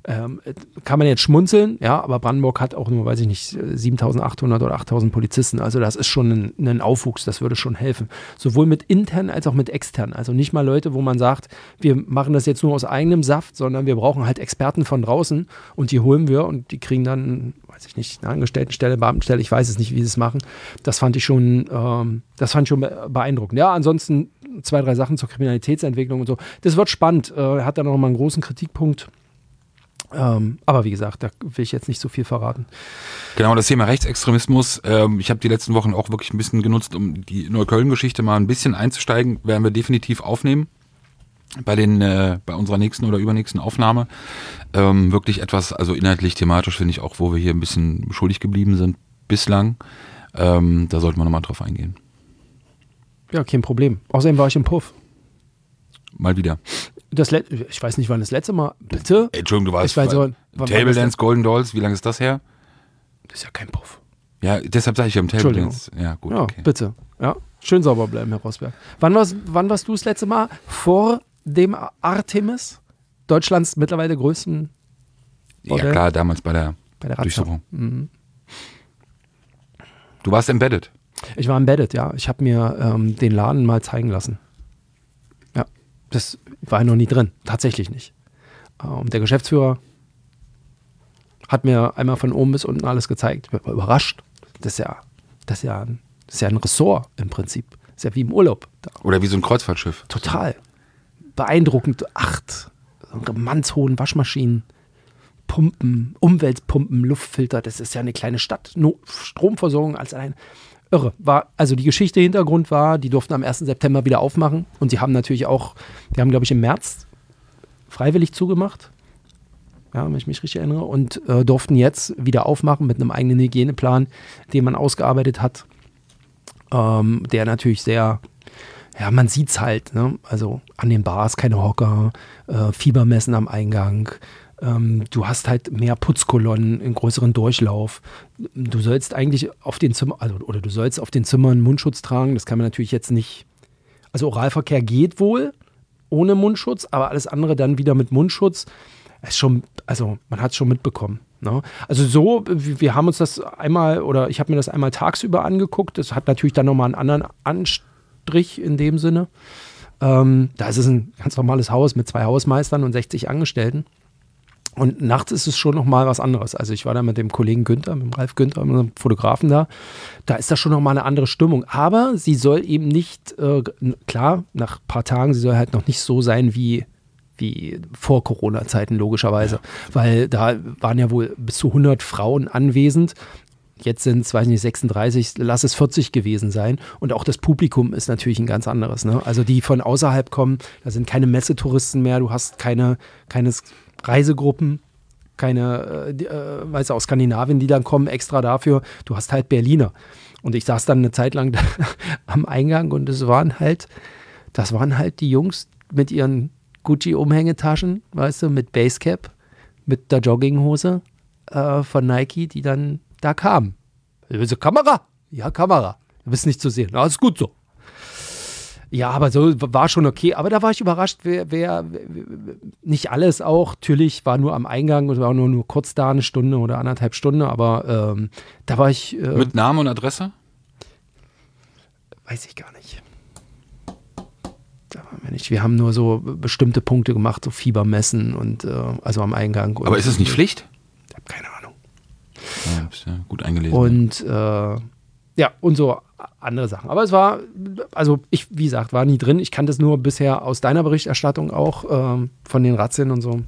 Ähm, kann man jetzt schmunzeln, ja, aber Brandenburg hat auch nur, weiß ich nicht, siebentausendachthundert oder achttausend Polizisten. Also das ist schon ein, ein Aufwuchs, das würde schon helfen. Sowohl mit intern als auch mit extern. Also nicht mal Leute, wo man sagt, wir machen das jetzt nur aus eigenem Saft, sondern wir brauchen halt Experten von draußen und die holen wir und die kriegen dann, weiß ich nicht, eine Angestelltenstelle, Beamtenstelle, ich weiß es nicht, wie sie es machen. Das fand ich schon, ähm, das fand ich schon beeindruckend. Ja, ansonsten zwei, drei Sachen zur Kriminalitätsentwicklung und so. Das wird spannend. Er äh, hat dann noch mal einen großen Kritikpunkt. Ähm, aber wie gesagt, da will ich jetzt nicht so viel verraten. Genau, das Thema Rechtsextremismus. Ähm, ich habe die letzten Wochen auch wirklich ein bisschen genutzt, um die Neukölln-Geschichte mal ein bisschen einzusteigen. Werden wir definitiv aufnehmen bei den, äh, bei unserer nächsten oder übernächsten Aufnahme. Ähm, wirklich etwas, also inhaltlich, thematisch finde ich auch, wo wir hier ein bisschen schuldig geblieben sind bislang. Ähm, da sollten wir nochmal drauf eingehen. Ja, kein Problem. Außerdem war ich im Puff. Mal wieder. Das Let- ich weiß nicht, wann das letzte Mal. Bitte? Ey, Entschuldigung, du warst ich weiß, bei wann, Table Dance, Golden Dolls. Wie lange ist das her? Das ist ja kein Puff. Ja, deshalb sage ich ja im Table Dance. Ja, gut, Ja, okay. bitte. Ja, schön sauber bleiben, Herr Rosberg. Wann warst, wann warst du das letzte Mal? Vor dem Artemis? Deutschlands mittlerweile größten Bordell? Ja, klar, damals bei der, bei der Durchsuchung. Mhm. Du warst embedded. Ich war embedded, ja. Ich habe mir ähm, den Laden mal zeigen lassen. Ja, das war ich noch nie drin. Tatsächlich nicht. Ähm, der Geschäftsführer hat mir einmal von oben bis unten alles gezeigt. Ich war überrascht. Das ist ja, das ist ja, ein, das ist ja ein Ressort im Prinzip. Das ist ja wie im Urlaub. Da. Oder wie so ein Kreuzfahrtschiff. Total. Beeindruckend. Acht mannshohen Waschmaschinen, Pumpen, Umweltpumpen, Luftfilter. Das ist ja eine kleine Stadt. No- Stromversorgung als ein Irre. War, also die Geschichte, Hintergrund war, die durften am ersten September wieder aufmachen und die haben natürlich auch, die haben glaube ich im März freiwillig zugemacht, ja, wenn ich mich richtig erinnere, und äh, durften jetzt wieder aufmachen mit einem eigenen Hygieneplan, den man ausgearbeitet hat, ähm, der natürlich sehr, ja, man sieht es halt, ne? Also an den Bars keine Hocker, äh, Fiebermessen am Eingang, ähm, du hast halt mehr Putzkolonnen, einen größeren Durchlauf. Du sollst eigentlich auf den Zimmern, also, oder du sollst auf den Zimmern Mundschutz tragen, das kann man natürlich jetzt nicht, also Oralverkehr geht wohl ohne Mundschutz, aber alles andere dann wieder mit Mundschutz, ist schon, also man hat es schon mitbekommen. Ne? Also so, wir haben uns das einmal, oder ich habe mir das einmal tagsüber angeguckt, das hat natürlich dann nochmal einen anderen Anstrich in dem Sinne. Ähm, da ist es ein ganz normales Haus mit zwei Hausmeistern und sechzig Angestellten. Und nachts ist es schon nochmal was anderes. Also ich war da mit dem Kollegen Günther, mit dem Ralf Günther, mit unserem Fotografen da. Da ist das schon nochmal eine andere Stimmung. Aber sie soll eben nicht, äh, klar, nach ein paar Tagen, sie soll halt noch nicht so sein wie, wie vor Corona-Zeiten logischerweise. Weil da waren ja wohl bis zu hundert Frauen anwesend. Jetzt sind es, weiß nicht, sechsunddreißig, lass es vierzig gewesen sein. Und auch das Publikum ist natürlich ein ganz anderes. Ne? Also die von außerhalb kommen, da sind keine Messetouristen mehr, du hast keine, keine Reisegruppen, keine, äh, die, äh, weißt du, aus Skandinavien, die dann kommen extra dafür. Du hast halt Berliner. Und ich saß dann eine Zeit lang da am Eingang und es waren halt, das waren halt die Jungs mit ihren Gucci-Umhängetaschen, weißt du, mit Basecap, mit der Jogginghose äh, von Nike, die dann da kamen. Also, Kamera? Ja, Kamera. Du bist nicht zu sehen. Na, ist gut so. Ja, aber so war schon okay. Aber da war ich überrascht, wer, wer, wer nicht alles auch. Natürlich war nur am Eingang und war nur, nur kurz da, eine Stunde oder anderthalb Stunden. Aber ähm, da war ich. Äh, Mit Namen und Adresse? Weiß ich gar nicht. Da waren wir nicht. Wir haben nur so bestimmte Punkte gemacht, so Fiebermessen und äh, also am Eingang. Aber ist es nicht Pflicht? Ich habe keine Ahnung. Ja, bist ja gut eingelesen. Und äh, ja, und so andere Sachen. Aber es war, also ich, wie gesagt, war nie drin. Ich kannte es nur bisher aus deiner Berichterstattung auch, ähm, von den Razzien und so.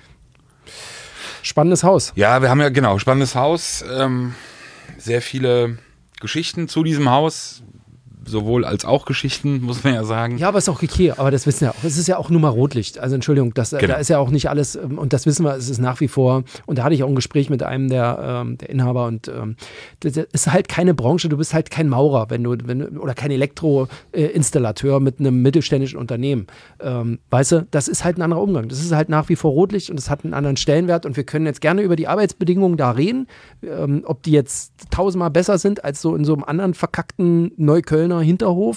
Spannendes Haus. Ja, wir haben ja, genau, spannendes Haus. Ähm, sehr viele Geschichten zu diesem Haus. Sowohl als auch Geschichten, muss man ja sagen. Ja, aber es ist auch okay, aber das wissen wir auch. Es ist ja auch nur mal Rotlicht. Also Entschuldigung, das, Genau. Da ist ja auch nicht alles, und das wissen wir, es ist nach wie vor, und da hatte ich auch ein Gespräch mit einem der, ähm, der Inhaber und ähm, das ist halt keine Branche, du bist halt kein Maurer, wenn du, wenn du oder kein Elektroinstallateur mit einem mittelständischen Unternehmen. Ähm, weißt du, das ist halt ein anderer Umgang. Das ist halt nach wie vor Rotlicht und es hat einen anderen Stellenwert und wir können jetzt gerne über die Arbeitsbedingungen da reden, ähm, ob die jetzt tausendmal besser sind als so in so einem anderen verkackten Neuköllner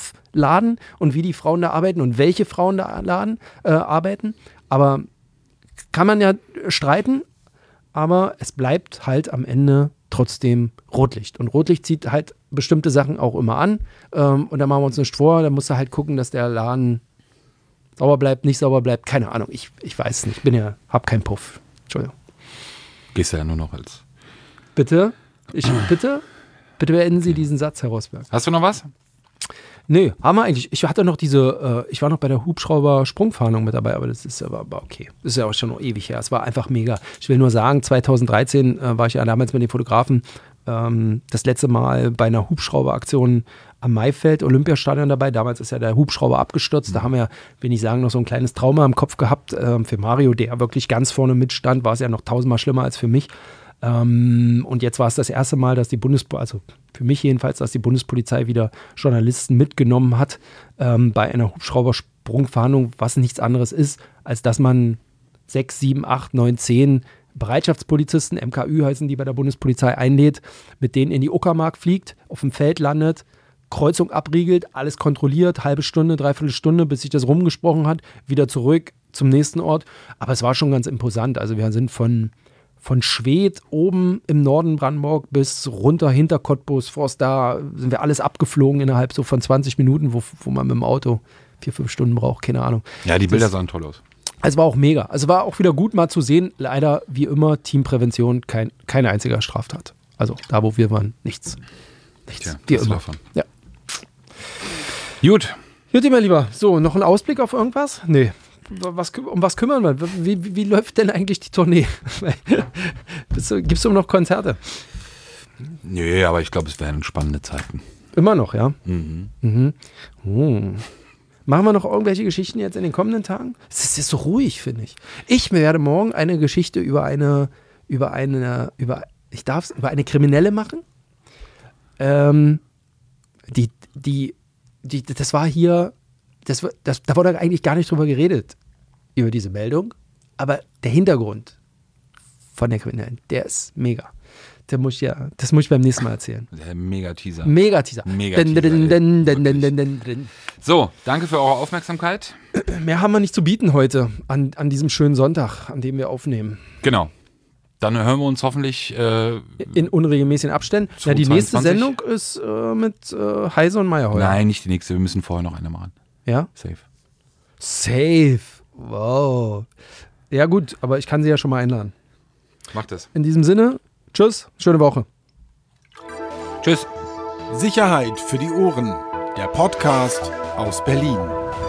Hinterhofladen und wie die Frauen da arbeiten und welche Frauen da laden, äh, arbeiten. Aber kann man ja streiten, aber es bleibt halt am Ende trotzdem Rotlicht. Und Rotlicht zieht halt bestimmte Sachen auch immer an. Ähm, und da machen wir uns nicht vor, da musst du halt gucken, dass der Laden sauber bleibt, nicht sauber bleibt. Keine Ahnung, ich, ich weiß es nicht. Ich bin ja, hab keinen Puff. Entschuldigung. Gehst ja nur noch als... Bitte? Ich, bitte? Bitte beenden Sie diesen Satz, Herr Rosberg. Hast du noch was? Nee, haben wir eigentlich. Ich hatte noch diese, äh, ich war noch bei der Hubschrauber-Sprungfahndung mit dabei, aber das ist aber, aber okay. Das ist ja auch schon noch ewig her. Es war einfach mega. Ich will nur sagen, zweitausenddreizehn äh, war ich ja damals mit den Fotografen ähm, das letzte Mal bei einer Hubschrauberaktion am Maifeld Olympiastadion dabei. Damals ist ja der Hubschrauber abgestürzt. Mhm. Da haben wir, will ich sagen, noch so ein kleines Trauma im Kopf gehabt. Ähm, für Mario, der wirklich ganz vorne mitstand, war es ja noch tausendmal schlimmer als für mich. Ähm, und jetzt war es das erste Mal, dass die Bundespolizei, also für mich jedenfalls, dass die Bundespolizei wieder Journalisten mitgenommen hat ähm, bei einer Hubschraubersprungfahndung, was nichts anderes ist, als dass man sechs, sieben, acht, neun, zehn Bereitschaftspolizisten, M K Ü heißen die bei der Bundespolizei, einlädt, mit denen in die Uckermark fliegt, auf dem Feld landet, Kreuzung abriegelt, alles kontrolliert, halbe Stunde, dreiviertel Stunde, bis sich das rumgesprochen hat, wieder zurück zum nächsten Ort. Aber es war schon ganz imposant. Also wir sind von Von Schwedt oben im Norden Brandenburg bis runter hinter Cottbus, Forst, da sind wir alles abgeflogen innerhalb so von zwanzig Minuten, wo, wo man mit dem Auto vier, fünf Stunden braucht, keine Ahnung. Ja, die Bilder das, sahen toll aus. Es war auch mega. Also war auch wieder gut mal zu sehen. Leider, wie immer, Teamprävention, kein, keine einzige Straftat. Also da, wo wir waren, nichts. Nichts. Tja, wie was immer. davon. Ja. Gut. Gut, mein Lieber. So, noch ein Ausblick auf irgendwas? Nee. Was, um was kümmern wir? Wie, wie, wie läuft denn eigentlich die Tournee? Gibt es immer noch Konzerte? Nö, aber ich glaube, es werden spannende Zeiten. Immer noch, ja? Mhm. Mhm. Oh. Machen wir noch irgendwelche Geschichten jetzt in den kommenden Tagen? Es ist jetzt so ruhig, finde ich. Ich werde morgen eine Geschichte über eine, über eine, über, ich darf es, über eine Kriminelle machen. Ähm, die, die, die, das war hier, das, das, da wurde eigentlich gar nicht drüber geredet, über diese Meldung. Aber der Hintergrund von der Kriminellen, der ist mega. Der muss ja, das muss ich beim nächsten Mal erzählen. Der Mega-Teaser. Mega-Teaser. Mega-Teaser, Dun, dun, dun, dun, dun, dun, dun. So, danke für eure Aufmerksamkeit. Mehr haben wir nicht zu bieten heute, an, an diesem schönen Sonntag, an dem wir aufnehmen. Genau. Dann hören wir uns hoffentlich äh, in unregelmäßigen Abständen. Ja, die nächste Sendung ist äh, mit äh, Heise und Meyerheuer. Nein, nicht die nächste. Wir müssen vorher noch eine machen. Ja? Safe. Safe. Wow. Ja gut, aber ich kann sie ja schon mal einladen. Mach das. In diesem Sinne, tschüss, schöne Woche. Tschüss. Sicherheit für die Ohren. Der Podcast aus Berlin.